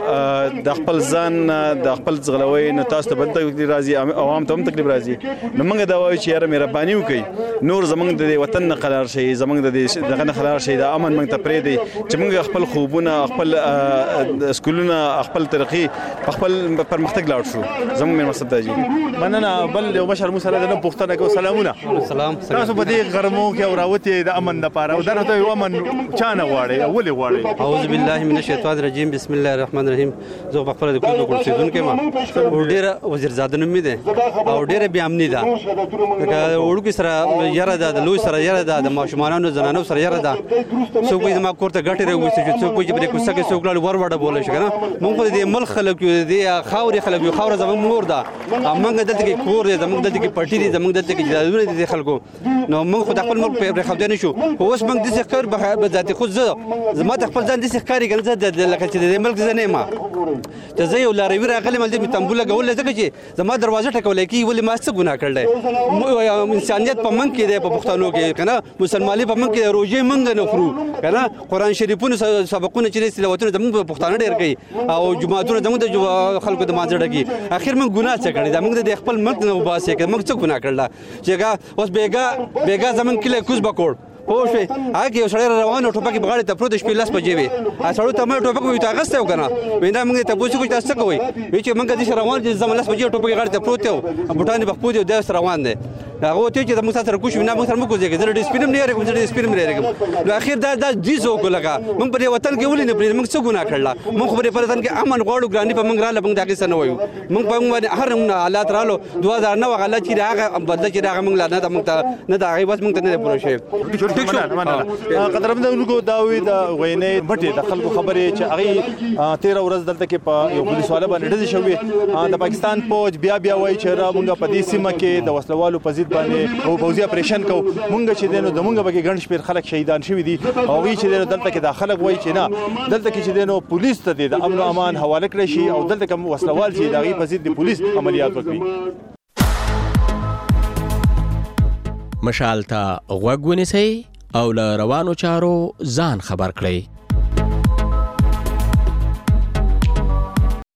د خپل ځان د خپل ځغلوي نو تاسو ته بل تکلیف راځي عوام ته هم تکلیف راځي نو موږ دا وایو چې یاره مهرباني وکړي نور زموږ د وطن نه خلار شي زموږ د دغه نه خلار شي د امن موږ ته پرې دی چې موږ خپل خوبونه خپل سکولونه خپل ترقی خپل پرمختګ لاړ شو زموږ مقصد دی مننه بل یو بشر مو سره د پښتنه کو سلامونه سلام تاسو په دې غرمو کې اوراوته د امن لپاره او درته یو امن چانه غواړي ولې غواړي اعوذ بالله من الشیطان الرجیم بسم الله الرحمن الرحیم زه په خپل د کوم ورسېدونکو ما ډېر وزیر زاده نوم دي او ډېر بیا امني ده وړوکی سره یاره ده د لوی سره یاره ده د ماشومانو زنانو سره یاره ده څوک یې ما کوړه غټي راوځي چې څوک یې په کوڅه کې څوک لاړ ور وړه بوله شي کنه مونږ په دې ملک خلک یو دي خاوري خلک یو خاور زموږ مور ده امنګ دلته کې کور دي زموږ دلته کې پټي دي زموږ دلته کې جادونه دي خلکو نو مونږ خو د خپل ملک په خبرې نشو اوس مونږ د څه کار به ذاتي خود زه زما خپل ځان د څه کاری ګل زه لکه چې د ملک زنه ما ته زه یو لاروی راغلی مل دې تنبول غول ځکه چې زما دروازه ټکولې کی ولې ما څه ګناه کړل انسانيت په من کې ده په پښتنو کې کنه مسلمانۍ په من کې روزي من نه خورو کنه قران شریفونو سبقونه چې تلاوتونه زموږ په پښتانه ډېر کوي او جمعهتونه زموږ د خلکو د مانځړه کې اخر من ګناه څه کړی زموږ د خپل ملک نه وباسي کې موږ څه ګناه کړل چې اوس بیګا بیګا زمون کې کوز بکوړ پوه شوې هغه یو سړی روان او ټوپک بغاړې ته پروت شپې لاس بجې وي ا سړی ته مې ټوپک وي تا غسته وکنه ویندا موږ ته پوښتنه کوي تاسو کوي چې موږ د روان دي زموږ لاس بجې ټوپک غاړې ته پروت یو بوټانې بخپو دي د روان دي هغه ته چې موږ سره کوشش نه موږ سره موږ ځکه زه د سپینم نه لرم زه د سپینم نه لرم نو اخر دا دا دې زو کو لگا موږ په وطن کې ولې نه پرې موږ څه ګناه کړل موږ په وطن کې امن غواړو ګرانی په موږ را لږ دغه سن وایو موږ په موږ هر نه حالات رالو دوه هزار نه غلط چې هغه بدل چې هغه موږ نه موږ ته نه دا هغه بس موږ ته نه پوره شي قدرمنونکو دا وی دا غوینې بټي د خلکو خبرې چې هغه تیرا ورځ دلته کې په یو پولیس والا باندې ډزې شوې د پاکستان فوج بیا بیا وایي چې را موږ په دې سیمه کې د وسلوالو په ضد باندې او پوځي اپریشن کو موږ چې دینو د موږ بګي ګڼ شمېر خلک شهیدان شوي دي او وی چې دلته کې د خلک وایي چې نه دلته کې چې دینو پولیس ته د امن او امان حواله کړی شي او دلته کوم وسلوال چې دغه په ضد د پولیس عملیات وکړي. مشال ته غوږ ونیسئ او له روانو چارو ځان خبر کړئ.